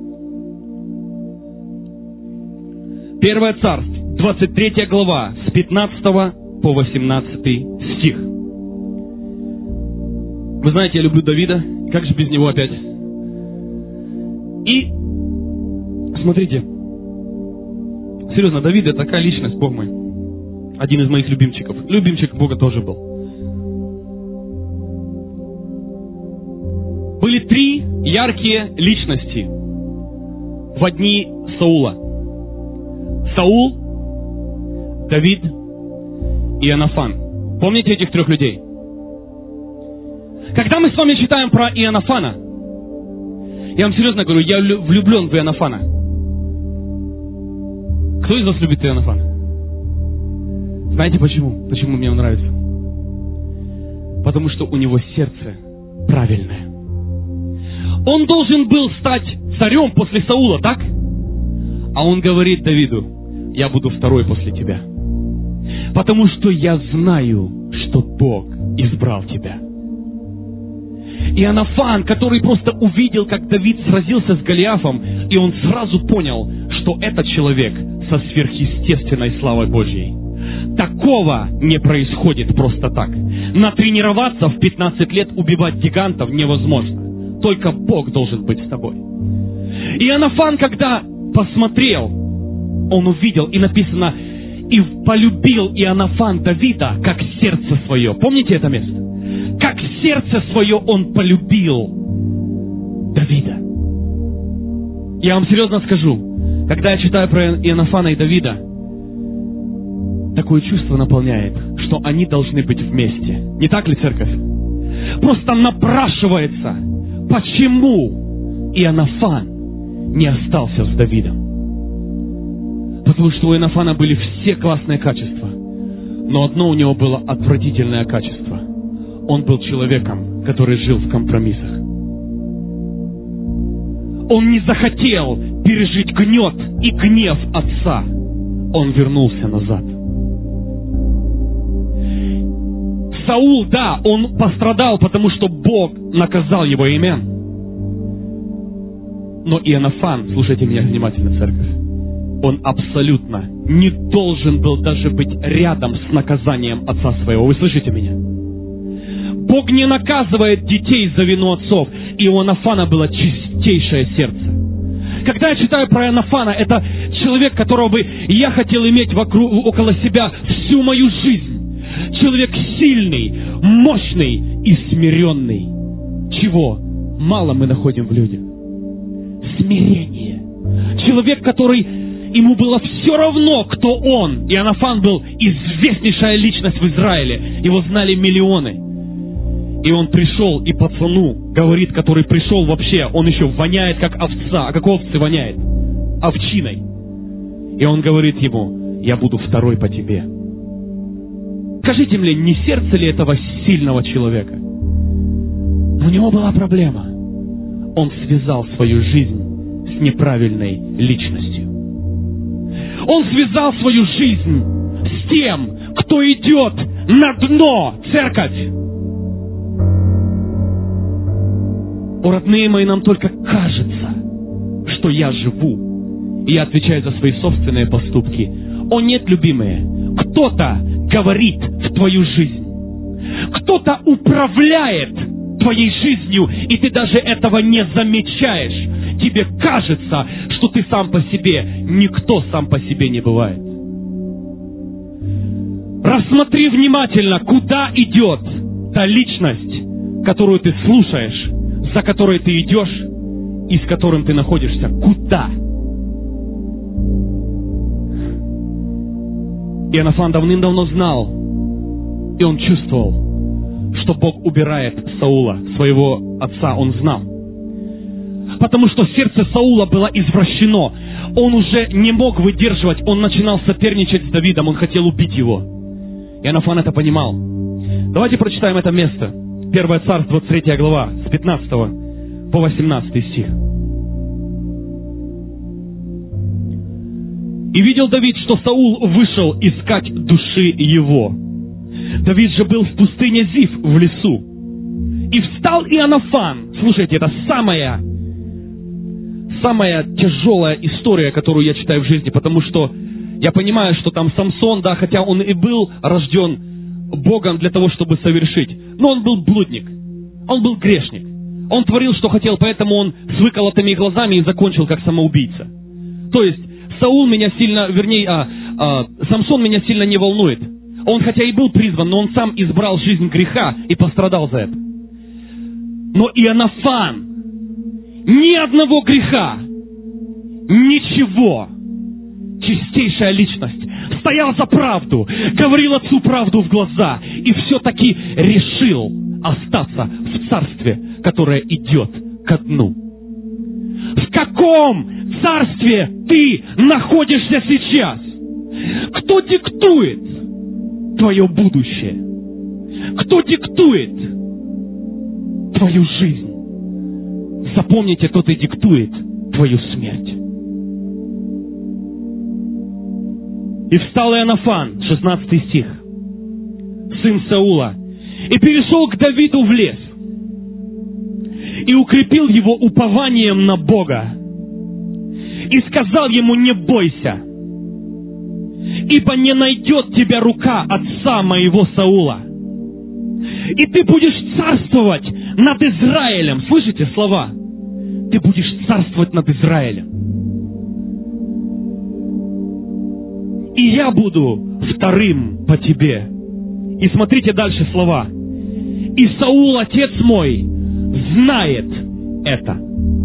Первое Царство, двадцать третья глава, с пятнадцатого по восемнадцатый стих. Вы знаете, я люблю Давида, как же без него опять? И, смотрите, серьезно, Давид — это такая личность, Бог мой. Один из моих любимчиков. Любимчик Бога тоже был. Были три яркие личности в дни Саула. Саул, Давид и Иоаннафан. Помните этих трех людей? Когда мы с вами читаем про Иоаннафана, я вам серьезно говорю, я влюблен в Иоаннафана. Кто из вас любит Иоаннафана? Знаете почему? Почему мне он нравится? Потому что у него сердце правильное. Он должен был стать царем после Саула, так? А он говорит Давиду: я буду второй после тебя. Потому что я знаю, что Бог избрал тебя. Иоаннафан, который просто увидел, как Давид сразился с Голиафом, и он сразу понял, что этот человек со сверхъестественной славой Божьей. Такого не происходит просто так. Натренироваться в пятнадцать лет убивать гигантов невозможно. Только Бог должен быть с тобой. Иоаннафан, когда посмотрел, он увидел, и написано: и полюбил Иоаннафан Давида как сердце свое. Помните это место? Как сердце свое он полюбил Давида. Я вам серьезно скажу, когда я читаю про Иоаннафана и Давида, такое чувство наполняет, что они должны быть вместе. Не так ли, церковь? Просто напрашивается, почему Иоаннафан не остался с Давидом. Потому что у Иоаннафана были все классные качества, но одно у него было отвратительное качество. Он был человеком, который жил в компромиссах. Он не захотел пережить гнет и гнев отца. Он вернулся назад. Саул, да, он пострадал, потому что Бог наказал его, аминь. Но Иоаннафан, слушайте меня внимательно, церковь, он абсолютно не должен был даже быть рядом с наказанием отца своего. Вы слышите меня? Бог не наказывает детей за вину отцов. И у Иоаннафана было чистейшее сердце. Когда я читаю про Иоаннафана, это человек, которого бы я хотел иметь вокруг, около себя всю мою жизнь. Человек сильный, мощный и смиренный. Чего мало мы находим в людях? Смирение. Человек, который... Ему было все равно, кто он. Иоаннафан был известнейшая личность в Израиле. Его знали миллионы. И он пришел, и пацану говорит, который пришел вообще, он еще воняет, как овца. А как овцы воняет? Овчиной. И он говорит ему: я буду второй по тебе. Скажите мне, не сердце ли этого сильного человека? Но у него была проблема. Он связал свою жизнь с неправильной личностью. Он связал свою жизнь с тем, кто идет на дно, церковь. О, родные мои, нам только кажется, что я живу, и я отвечаю за свои собственные поступки. О, нет, любимые, кто-то говорит в твою жизнь. Кто-то управляет твоей жизнью, и ты даже этого не замечаешь. Тебе кажется, что ты сам по себе. Никто сам по себе не бывает. Рассмотри внимательно, куда идет та личность, которую ты слушаешь, за которой ты идешь и с которым ты находишься. Куда? Иоаннафан давным-давно знал, и он чувствовал, что Бог убирает Саула, своего отца, он знал. Потому что сердце Саула было извращено. Он уже не мог выдерживать, он начинал соперничать с Давидом, он хотел убить его. Иоаннафан это понимал. Давайте прочитаем это место. Первое Царство, двадцать третья глава, с пятнадцатого по восемнадцатый стих. «И видел Давид, что Саул вышел искать души его. Давид же был в пустыне Зиф, в лесу. И встал Иоаннафан». Слушайте, это самая, самая тяжелая история, которую я читаю в жизни, потому что я понимаю, что там Самсон, да, хотя он и был рожден Богом для того, чтобы совершить, но он был блудник, он был грешник. Он творил, что хотел, поэтому он с выколотыми глазами и закончил как самоубийца. То есть, Саул меня сильно, вернее, а, а, Самсон меня сильно не волнует. Он хотя и был призван, но он сам избрал жизнь греха и пострадал за это. Но Иоаннафан, ни одного греха, ничего, чистейшая личность, стоял за правду, говорил отцу правду в глаза и все-таки решил остаться в царстве, которое идет ко дну. В каком царстве ты находишься сейчас? Кто диктует твое будущее? Кто диктует твою жизнь? Запомните, тот и диктует твою смерть. И встал Иоаннафан, шестнадцатый стих, сын Саула, и перешел к Давиду в лес, и укрепил его упованием на Бога, и сказал ему: не бойся, ибо не найдет тебя рука отца моего Саула, и ты будешь царствовать над Израилем. Слышите слова? Ты будешь царствовать над Израилем. И я буду вторым по тебе. И смотрите дальше слова. И Саул, отец мой, знает это.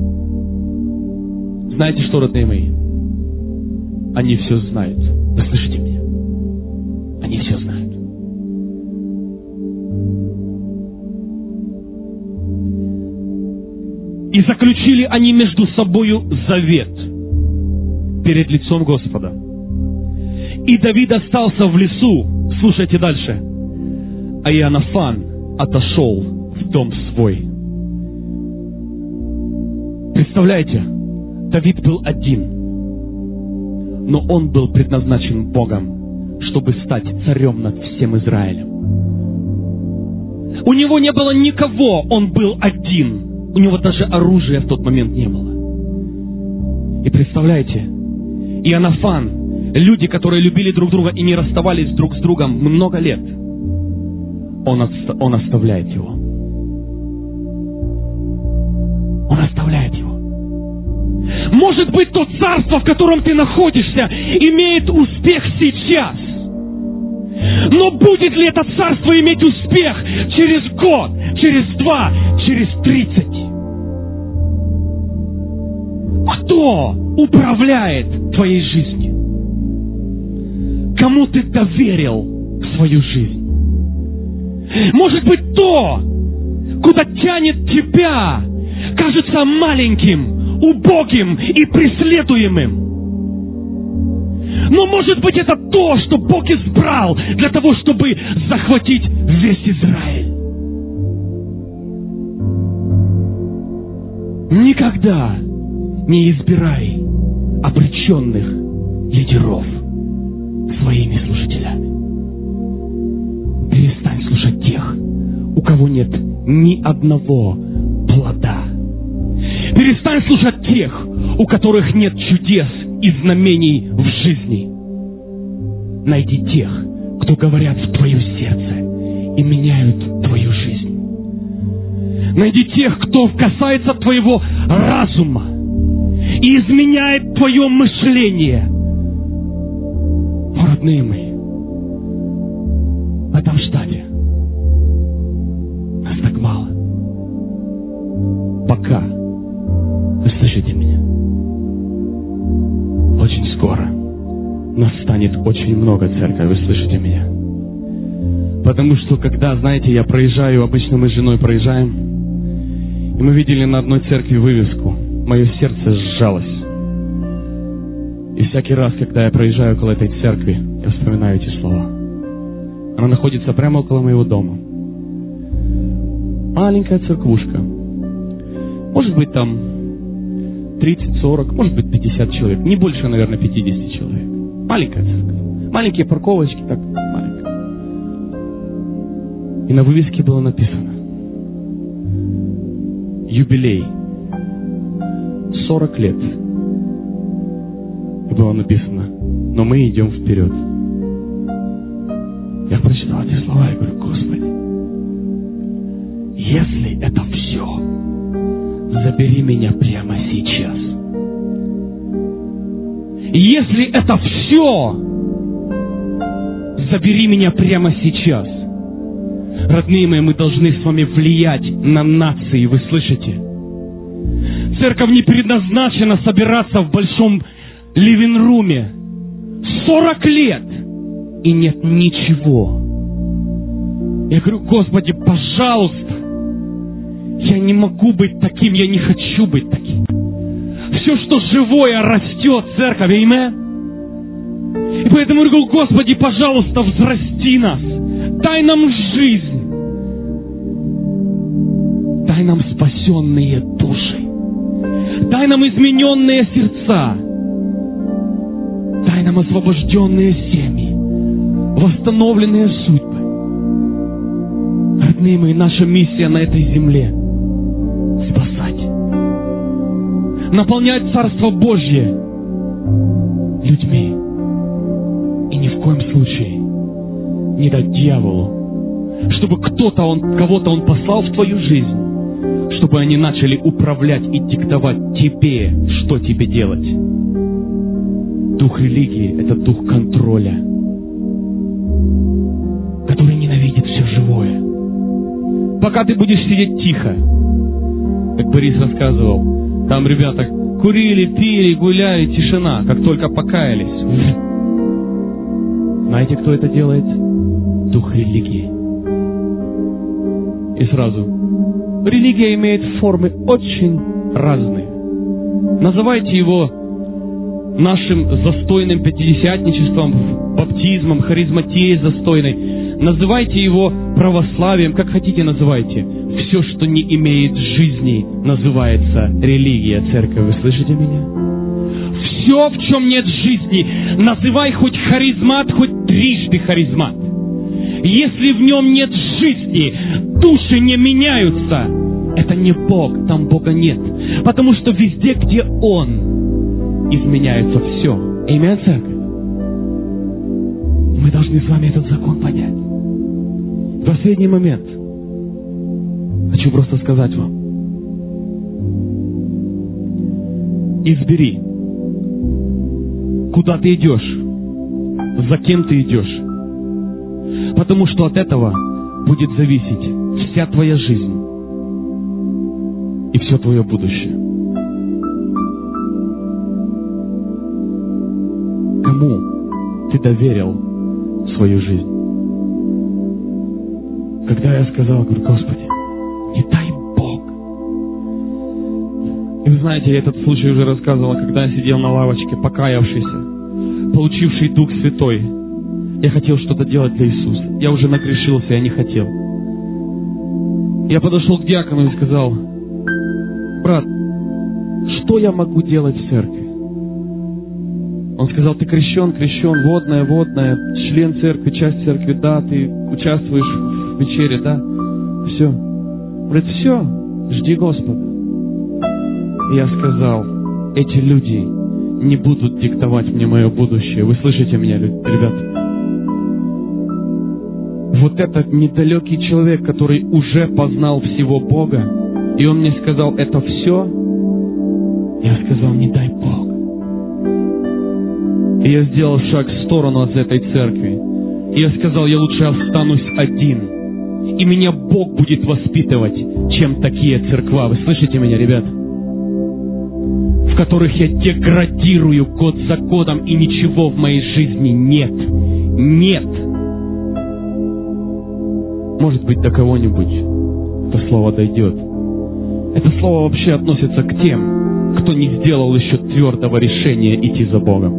Знаете что, родные мои? Они все знают. Вы слышите меня? Они все знают. И заключили они между собою завет перед лицом Господа. И Давид остался в лесу. Слушайте дальше. А Иоаннафан отошел в дом свой. Представляете, Давид был один, но он был предназначен Богом, чтобы стать царем над всем Израилем. У него не было никого, он был один. У него даже оружия в тот момент не было. И представляете, Иоаннафан, люди, которые любили друг друга и не расставались друг с другом много лет, он, отста- он оставляет его. Он оставляет его. Может быть, то царство, в котором ты находишься, имеет успех сейчас. Но будет ли это царство иметь успех через год, через два, через тридцать? Кто управляет твоей жизнью? Кому ты доверил свою жизнь? Может быть, то, куда тянет тебя, кажется маленьким, убогим и преследуемым. Но, может быть, это то, что Бог избрал для того, чтобы захватить весь Израиль. Никогда не избирай обреченных лидеров своими слушателями. Перестань слушать тех, у кого нет ни одного плода. Перестань слушать тех, у которых нет чудес и знамений в жизни. Найди тех, кто говорят в твое сердце и меняют твою жизнь. Найди тех, кто касается твоего разума и изменяет твое мышление. О, родные мои, в этом штате нас так мало. Пока. Вы слышите меня? Очень скоро нас станет очень много, церковь, вы слышите меня? Потому что, когда, знаете, я проезжаю, обычно мы с женой проезжаем, и мы видели на одной церкви вывеску, мое сердце сжалось. И всякий раз, когда я проезжаю около этой церкви, я вспоминаю эти слова. Она находится прямо около моего дома. Маленькая церквушка. Может быть, там тридцать-сорок, может быть, пятьдесят человек. Не больше, наверное, пятьдесят человек. Маленькая церковь. Маленькие парковочки, так, маленькие. И на вывеске было написано: юбилей. сорок лет. И было написано: но мы идем вперед. Я прочитал эти слова и говорю: Господи, если это все, забери меня прямо сейчас. Если это все, забери меня прямо сейчас. Родные мои, мы должны с вами влиять на нации, вы слышите? Церковь не предназначена собираться в большом ливинг-руме. сорок лет, и нет ничего. Я говорю: Господи, пожалуйста, я не могу быть таким, я не хочу быть таким. Все, что живое, растет, церковь, аминь. И поэтому я говорю: Господи, пожалуйста, взрасти нас, дай нам жизнь, дай нам спасенные души, дай нам измененные сердца, дай нам освобожденные семьи, восстановленные судьбы. Родные мои, наша миссия на этой земле — спасать, наполнять Царство Божье людьми. И ни в коем случае не дать дьяволу, чтобы кто-то он, кого-то он послал в твою жизнь, чтобы они начали управлять и диктовать тебе, что тебе делать. Дух религии — это дух контроля, который ненавидит все живое. Пока ты будешь сидеть тихо, как Борис рассказывал, там ребята курили, пили, гуляли, тишина, как только покаялись. Знаете, кто это делает? Дух религии. И сразу, религия имеет формы очень разные. Называйте его нашим застойным пятидесятничеством, баптизмом, харизматией застойной. Называйте его православием, как хотите называйте. Все, что не имеет жизни, называется религия, церковь. Вы слышите меня? Все, в чем нет жизни, называй хоть харизмат, хоть трижды харизмат. Если в нем нет жизни, души не меняются, это не Бог, там Бога нет. Потому что везде, где Он, изменяется все. Аминь, церковь. Мы должны с вами этот закон понять. В последний момент хочу просто сказать вам: избери, куда ты идешь, за кем ты идешь. Потому что от этого будет зависеть вся твоя жизнь и все твое будущее. Кому ты доверил свою жизнь? Когда я сказал, говорю: Господи, Не дай Бог. И вы знаете, я этот случай уже рассказывал, когда я сидел на лавочке, покаявшийся, получивший Дух Святой. Я хотел что-то делать для Иисуса. Я уже нагрешился, я не хотел. Я подошел к диакону и сказал: брат, что я могу делать в церкви? Он сказал: ты крещен, крещен, водное, водное, член церкви, часть церкви, да, ты участвуешь в вечере, да, все. Говорит: все, жди Господа. И я сказал: эти люди не будут диктовать мне мое будущее. Вы слышите меня, ребята? Вот этот недалекий человек, который уже познал всего Бога, и он мне сказал: это все. Я сказал: не дай Бог. И я сделал шаг в сторону от этой церкви. И я сказал: я лучше останусь один. И меня Бог будет воспитывать, чем такие церква. Вы слышите меня, ребята? В которых я деградирую год за годом, и ничего в моей жизни нет. Нет. Может быть, до кого-нибудь это слово дойдет. Это слово вообще относится к тем, кто не сделал еще твердого решения идти за Богом.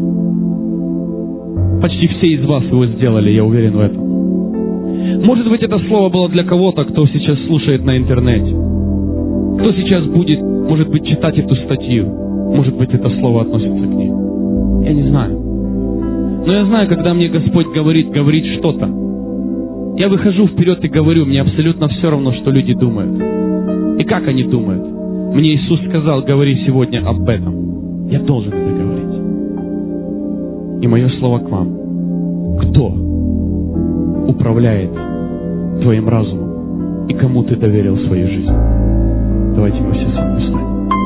Почти все из вас его сделали, я уверен в этом. Может быть, это слово было для кого-то, кто сейчас слушает на интернете. Кто сейчас будет, может быть, читать эту статью. Может быть, это слово относится к ним. Я не знаю. Но я знаю, когда мне Господь говорит, говорит что-то. Я выхожу вперед и говорю, мне абсолютно все равно, что люди думают. И как они думают. Мне Иисус сказал: говори сегодня об этом. Я должен это говорить. И мое слово к вам. Кто управляет твоим разумом? И кому ты доверил свою жизнь? Давайте мы все с вами встанем.